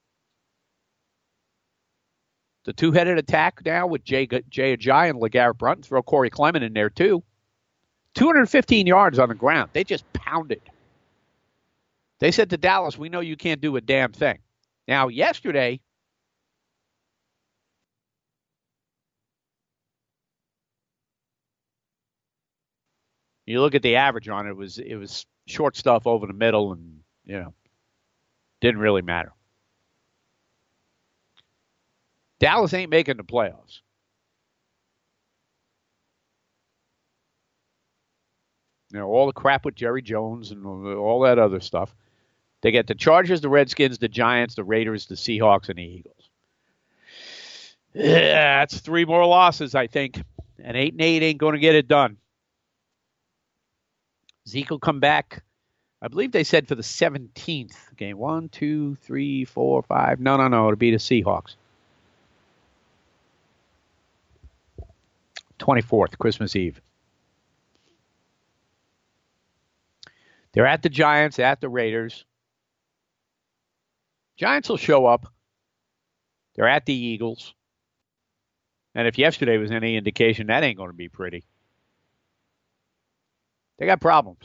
The 2-headed attack now with Jay Ajayi and LeGarrette Blount. Throw Corey Clement in there, too. 215 yards on the ground. They just pounded. They said to Dallas, we know you can't do a damn thing. Now, yesterday, you look at the average on it, it was short stuff over the middle and, didn't really matter. Dallas ain't making the playoffs. You know, all the crap with Jerry Jones and all that other stuff. They get the Chargers, the Redskins, the Giants, the Raiders, the Seahawks, and the Eagles. Yeah, that's 3 more losses, I think. And 8-8 ain't going to get it done. Zeke will come back. I believe they said for the 17th game. 1, 2, 3, 4, 5. No. It'll be the Seahawks. 24th, Christmas Eve. They're at the Giants, at the Raiders. Giants will show up. They're at the Eagles. And if yesterday was any indication, that ain't going to be pretty. They got problems.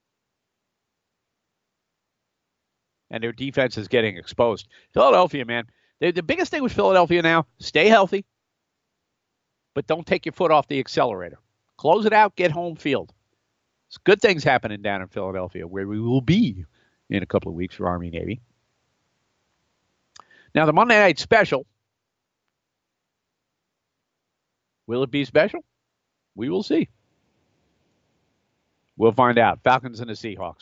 And their defense is getting exposed. Philadelphia, man. The biggest thing with Philadelphia now, stay healthy, but don't take your foot off the accelerator. Close it out, get home field. There's good things happening down in Philadelphia, where we will be in a couple of weeks for Army Navy. Now, the Monday Night Special. Will it be special? We will see. We'll find out. Falcons and the Seahawks.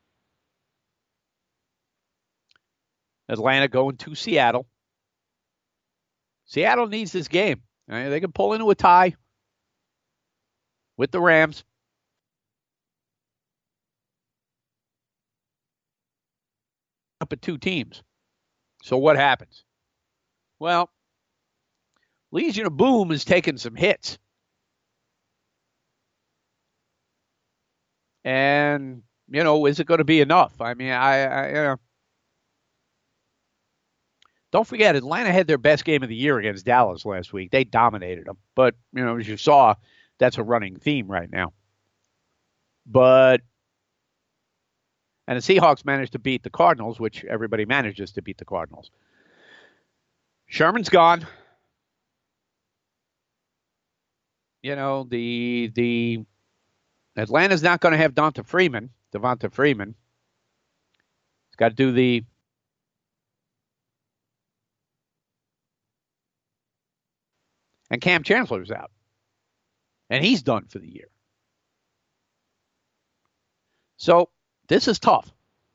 Atlanta going to Seattle. Seattle needs this game. They can pull into a tie with the Rams. Up at 2 teams. So what happens? Well, Legion of Boom has taken some hits. And, is it going to be enough? I mean, don't forget, Atlanta had their best game of the year against Dallas last week. They dominated them. But, as you saw, that's a running theme right now. And the Seahawks managed to beat the Cardinals, which everybody manages to beat the Cardinals. Sherman's gone. The Atlanta's not going to have Devonta Freeman. He's got to do and Cam Chancellor's out. And he's done for the year. So this is tough.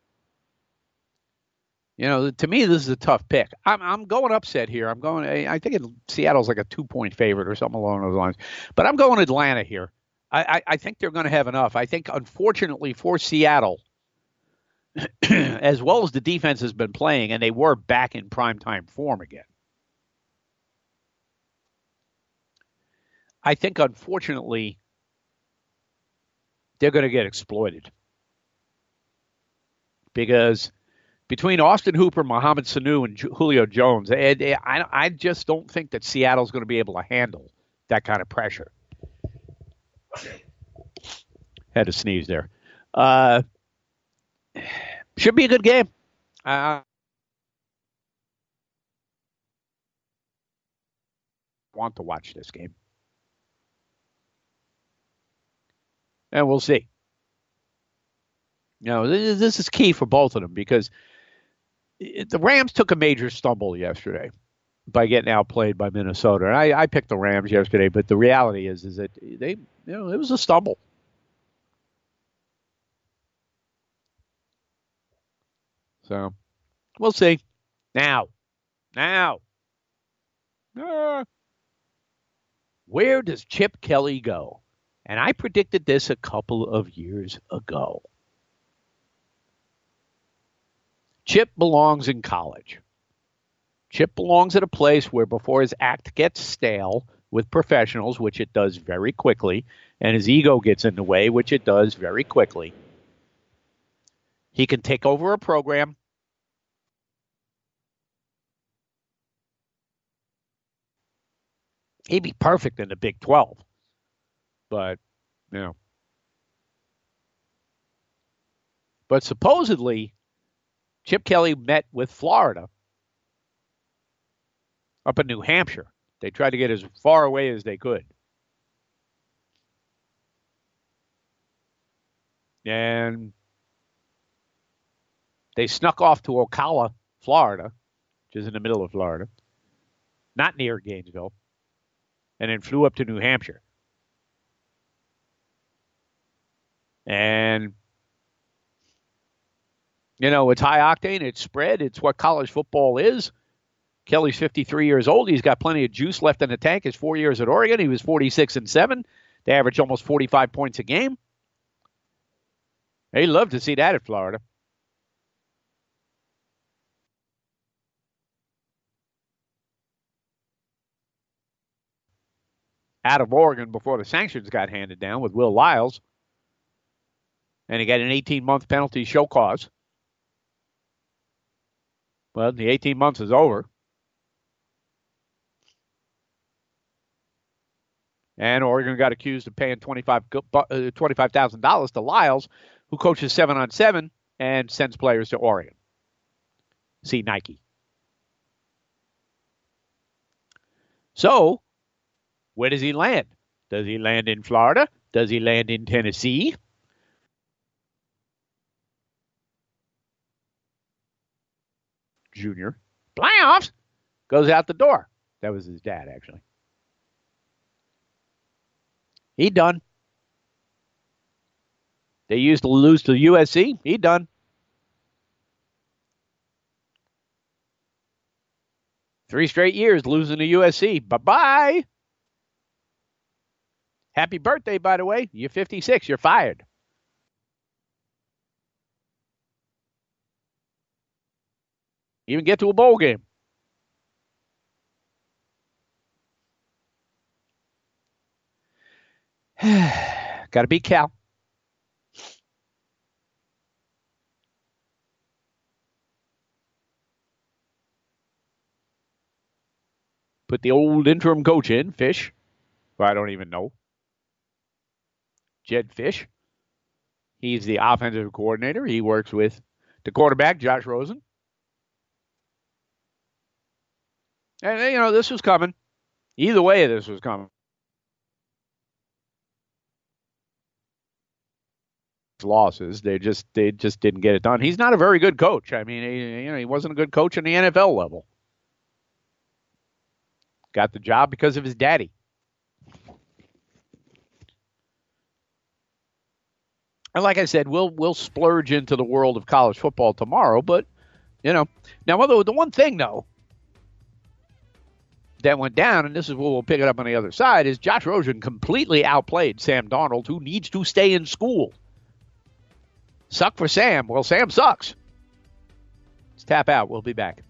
To me, this is a tough pick. I'm going upset here. I think Seattle's like a 2-point favorite or something along those lines. But I'm going Atlanta here. I think they're going to have enough. I think, unfortunately, for Seattle, as well as the defense has been playing, and they were back in primetime form again, I think, unfortunately, they're going to get exploited. Because between Austin Hooper, Mohamed Sanu, and Julio Jones, I just don't think that Seattle's going to be able to handle that kind of pressure. Had to sneeze there. Should be a good game. Want to watch this game. And we'll see. This is key for both of them because the Rams took a major stumble yesterday by getting outplayed by Minnesota. And I picked the Rams yesterday, but the reality is that it was a stumble. So we'll see. Now, where does Chip Kelly go? And I predicted this a couple of years ago. Chip belongs in college. Chip belongs at a place where before his act gets stale with professionals, which it does very quickly, and his ego gets in the way, which it does very quickly, he can take over a program. He'd be perfect in the Big 12. But, But supposedly, Chip Kelly met with Florida up in New Hampshire. They tried to get as far away as they could. And they snuck off to Ocala, Florida, which is in the middle of Florida. not near Gainesville, and then flew up to New Hampshire. And, it's high octane, it's spread, it's what college football is. Kelly's 53 years old. He's got plenty of juice left in the tank. His 4 years at Oregon, he was 46-7. They averaged almost 45 points a game. They'd love to see that at Florida. Out of Oregon before the sanctions got handed down with Will Lyles. And he got an 18-month penalty show cause. Well, the 18 months is over. And Oregon got accused of paying $25,000 to Lyles, who coaches 7-on-7 and sends players to Oregon. See Nike. So, where does he land? Does he land in Florida? Does he land in Tennessee? Junior. Playoffs? Goes out the door. That was his dad, actually. He done. They used to lose to USC. He done. Three straight years losing to USC. Bye-bye. Happy birthday, by the way. You're 56. You're fired. Even get to a bowl game. Got to beat Cal. Put the old interim coach in, Fish, who I don't even know. Jed Fish. He's the offensive coordinator. He works with the quarterback, Josh Rosen. And, this was coming. Either way, this was coming. Losses. They just didn't get it done. He's not a very good coach. I mean, he wasn't a good coach on the NFL level. Got the job because of his daddy. And like I said, we'll splurge into the world of college football tomorrow, but now the one thing though that went down, and this is where we'll pick it up on the other side, is Josh Rosen completely outplayed Sam Darnold, who needs to stay in school. Suck for Sam. Well, Sam sucks. Let's tap out. We'll be back.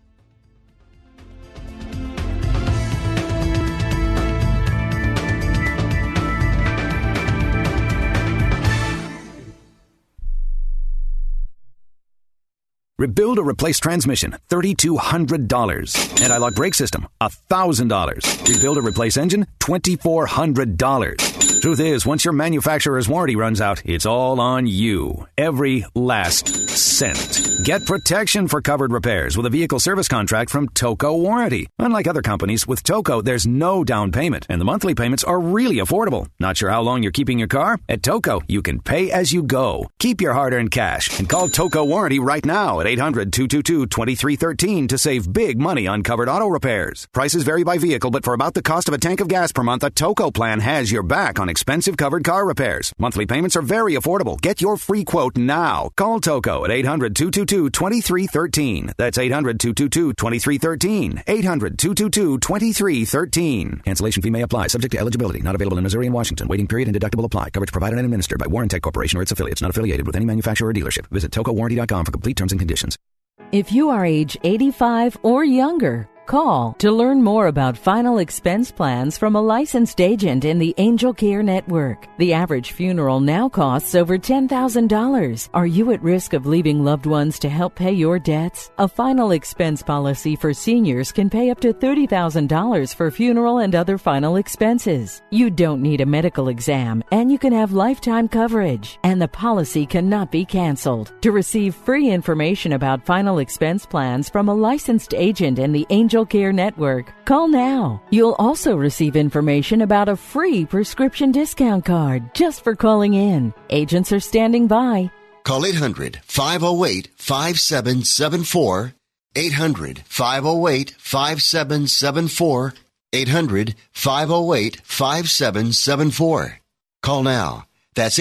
Rebuild or replace transmission, $3,200. Anti-lock brake system, $1,000. Rebuild or replace engine, $2,400. Truth is, once your manufacturer's warranty runs out, it's all on you. Every last cent. Get protection for covered repairs with a vehicle service contract from Toco Warranty. Unlike other companies, with Toco, there's no down payment, and the monthly payments are really affordable. Not sure how long you're keeping your car? At Toco, you can pay as you go. Keep your hard-earned cash and call Toco Warranty right now at 800-222-2313 to save big money on covered auto repairs. Prices vary by vehicle, but for about the cost of a tank of gas per month, a Toco plan has your back on expensive covered car repairs. Monthly payments are very affordable. Get your free quote now. Call Toco at 800-222-2313. That's 800-222-2313. 800-222-2313. Cancellation fee may apply. Subject to eligibility. Not available in Missouri and Washington. Waiting period and deductible apply. Coverage provided and administered by Warrantech Corporation or its affiliates. Not affiliated with any manufacturer or dealership. Visit TocoWarranty.com for complete terms and conditions. If you are age 85 or younger, call to learn more about final expense plans from a licensed agent in the Angel Care Network. The average funeral now costs over $10,000. Are you at risk of leaving loved ones to help pay your debts? A final expense policy for seniors can pay up to $30,000 for funeral and other final expenses. You don't need a medical exam, and you can have lifetime coverage, and the policy cannot be canceled. To receive free information about final expense plans from a licensed agent in the Angel Care Network, call now. You'll also receive information about a free prescription discount card just for calling in. Agents are standing by. Call 800-508-5774. 800-508-5774. 800-508-5774. Call now. That's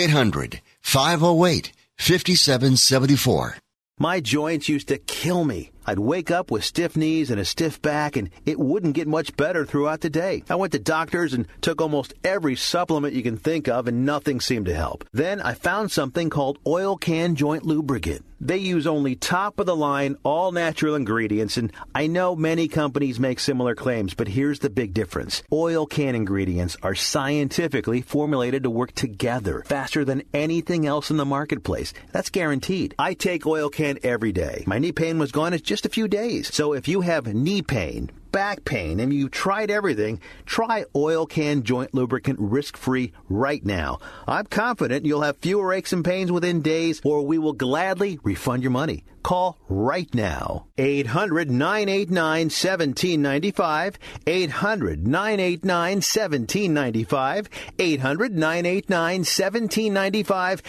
800-508-5774. My joints used to kill me. I'd wake up with stiff knees and a stiff back, and it wouldn't get much better throughout the day. I went to doctors and took almost every supplement you can think of, and nothing seemed to help. Then I found something called Oil Can Joint Lubricant. They use only top-of-the-line, all-natural ingredients, and I know many companies make similar claims, but here's the big difference. Oil Can ingredients are scientifically formulated to work together faster than anything else in the marketplace. That's guaranteed. I take Oil Can every day. My knee pain was gone in just a few days. So if you have knee pain, back pain, and you've tried everything, try Oil Can Joint Lubricant risk-free right now. I'm confident you'll have fewer aches and pains within days, or we will gladly refund your money. Call right now. 800-989-1795. 800-989-1795. 800-989-1795.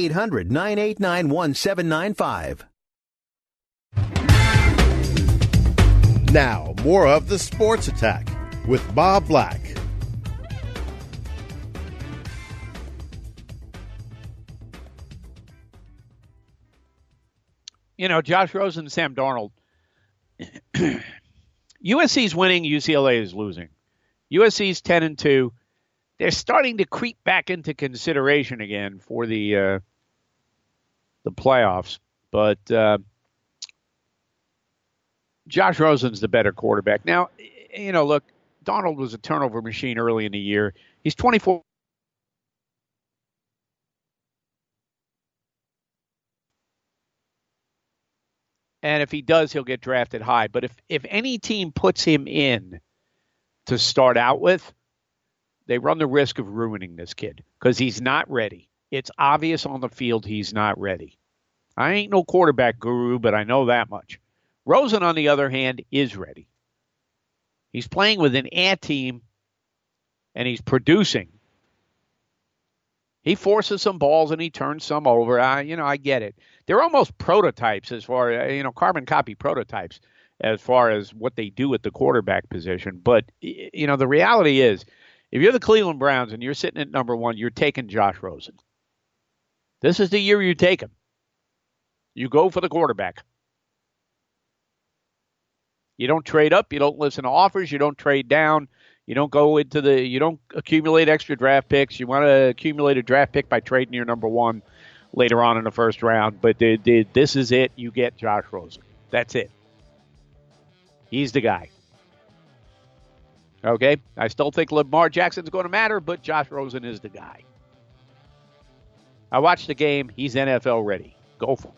800-989-1795. Now, more of the Sports Attack with Bob Black. You know, Josh Rosen and Sam Darnold. USC's winning, UCLA is losing. USC's 10-2. They're starting to creep back into consideration again for the playoffs. But Josh Rosen's the better quarterback. Now, you know, look, Darnold was a turnover machine early in the year. He's 24. And if he does, he'll get drafted high. But if any team puts him in to start out with, they run the risk of ruining this kid because he's not ready. It's obvious on the field he's not ready. I ain't no quarterback guru, but I know that much. Rosen, on the other hand, is ready. He's playing with an A team, and he's producing. He forces some balls, and he turns some over. I get it. They're almost prototypes as far as, carbon copy prototypes as far as what they do at the quarterback position. But, the reality is, if you're the Cleveland Browns and you're sitting at number one, you're taking Josh Rosen. This is the year you take him. You go for the quarterback. You don't trade up. You don't listen to offers. You don't trade down. You don't you don't accumulate extra draft picks. You want to accumulate a draft pick by trading your number one later on in the first round. But this is it. You get Josh Rosen. That's it. He's the guy. Okay? I still think Lamar Jackson's going to matter, but Josh Rosen is the guy. I watched the game. He's NFL ready. Go for it.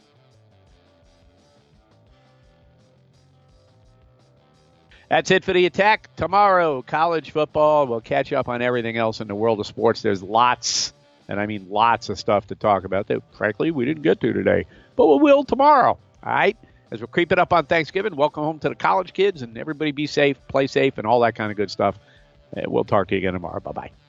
That's it for the attack. Tomorrow, college football. We'll catch up on everything else in the world of sports. There's lots, and I mean lots of stuff to talk about that, frankly, we didn't get to today. But we will tomorrow, all right? As we're creeping up on Thanksgiving, welcome home to the college kids, and everybody be safe, play safe, and all that kind of good stuff. We'll talk to you again tomorrow. Bye-bye.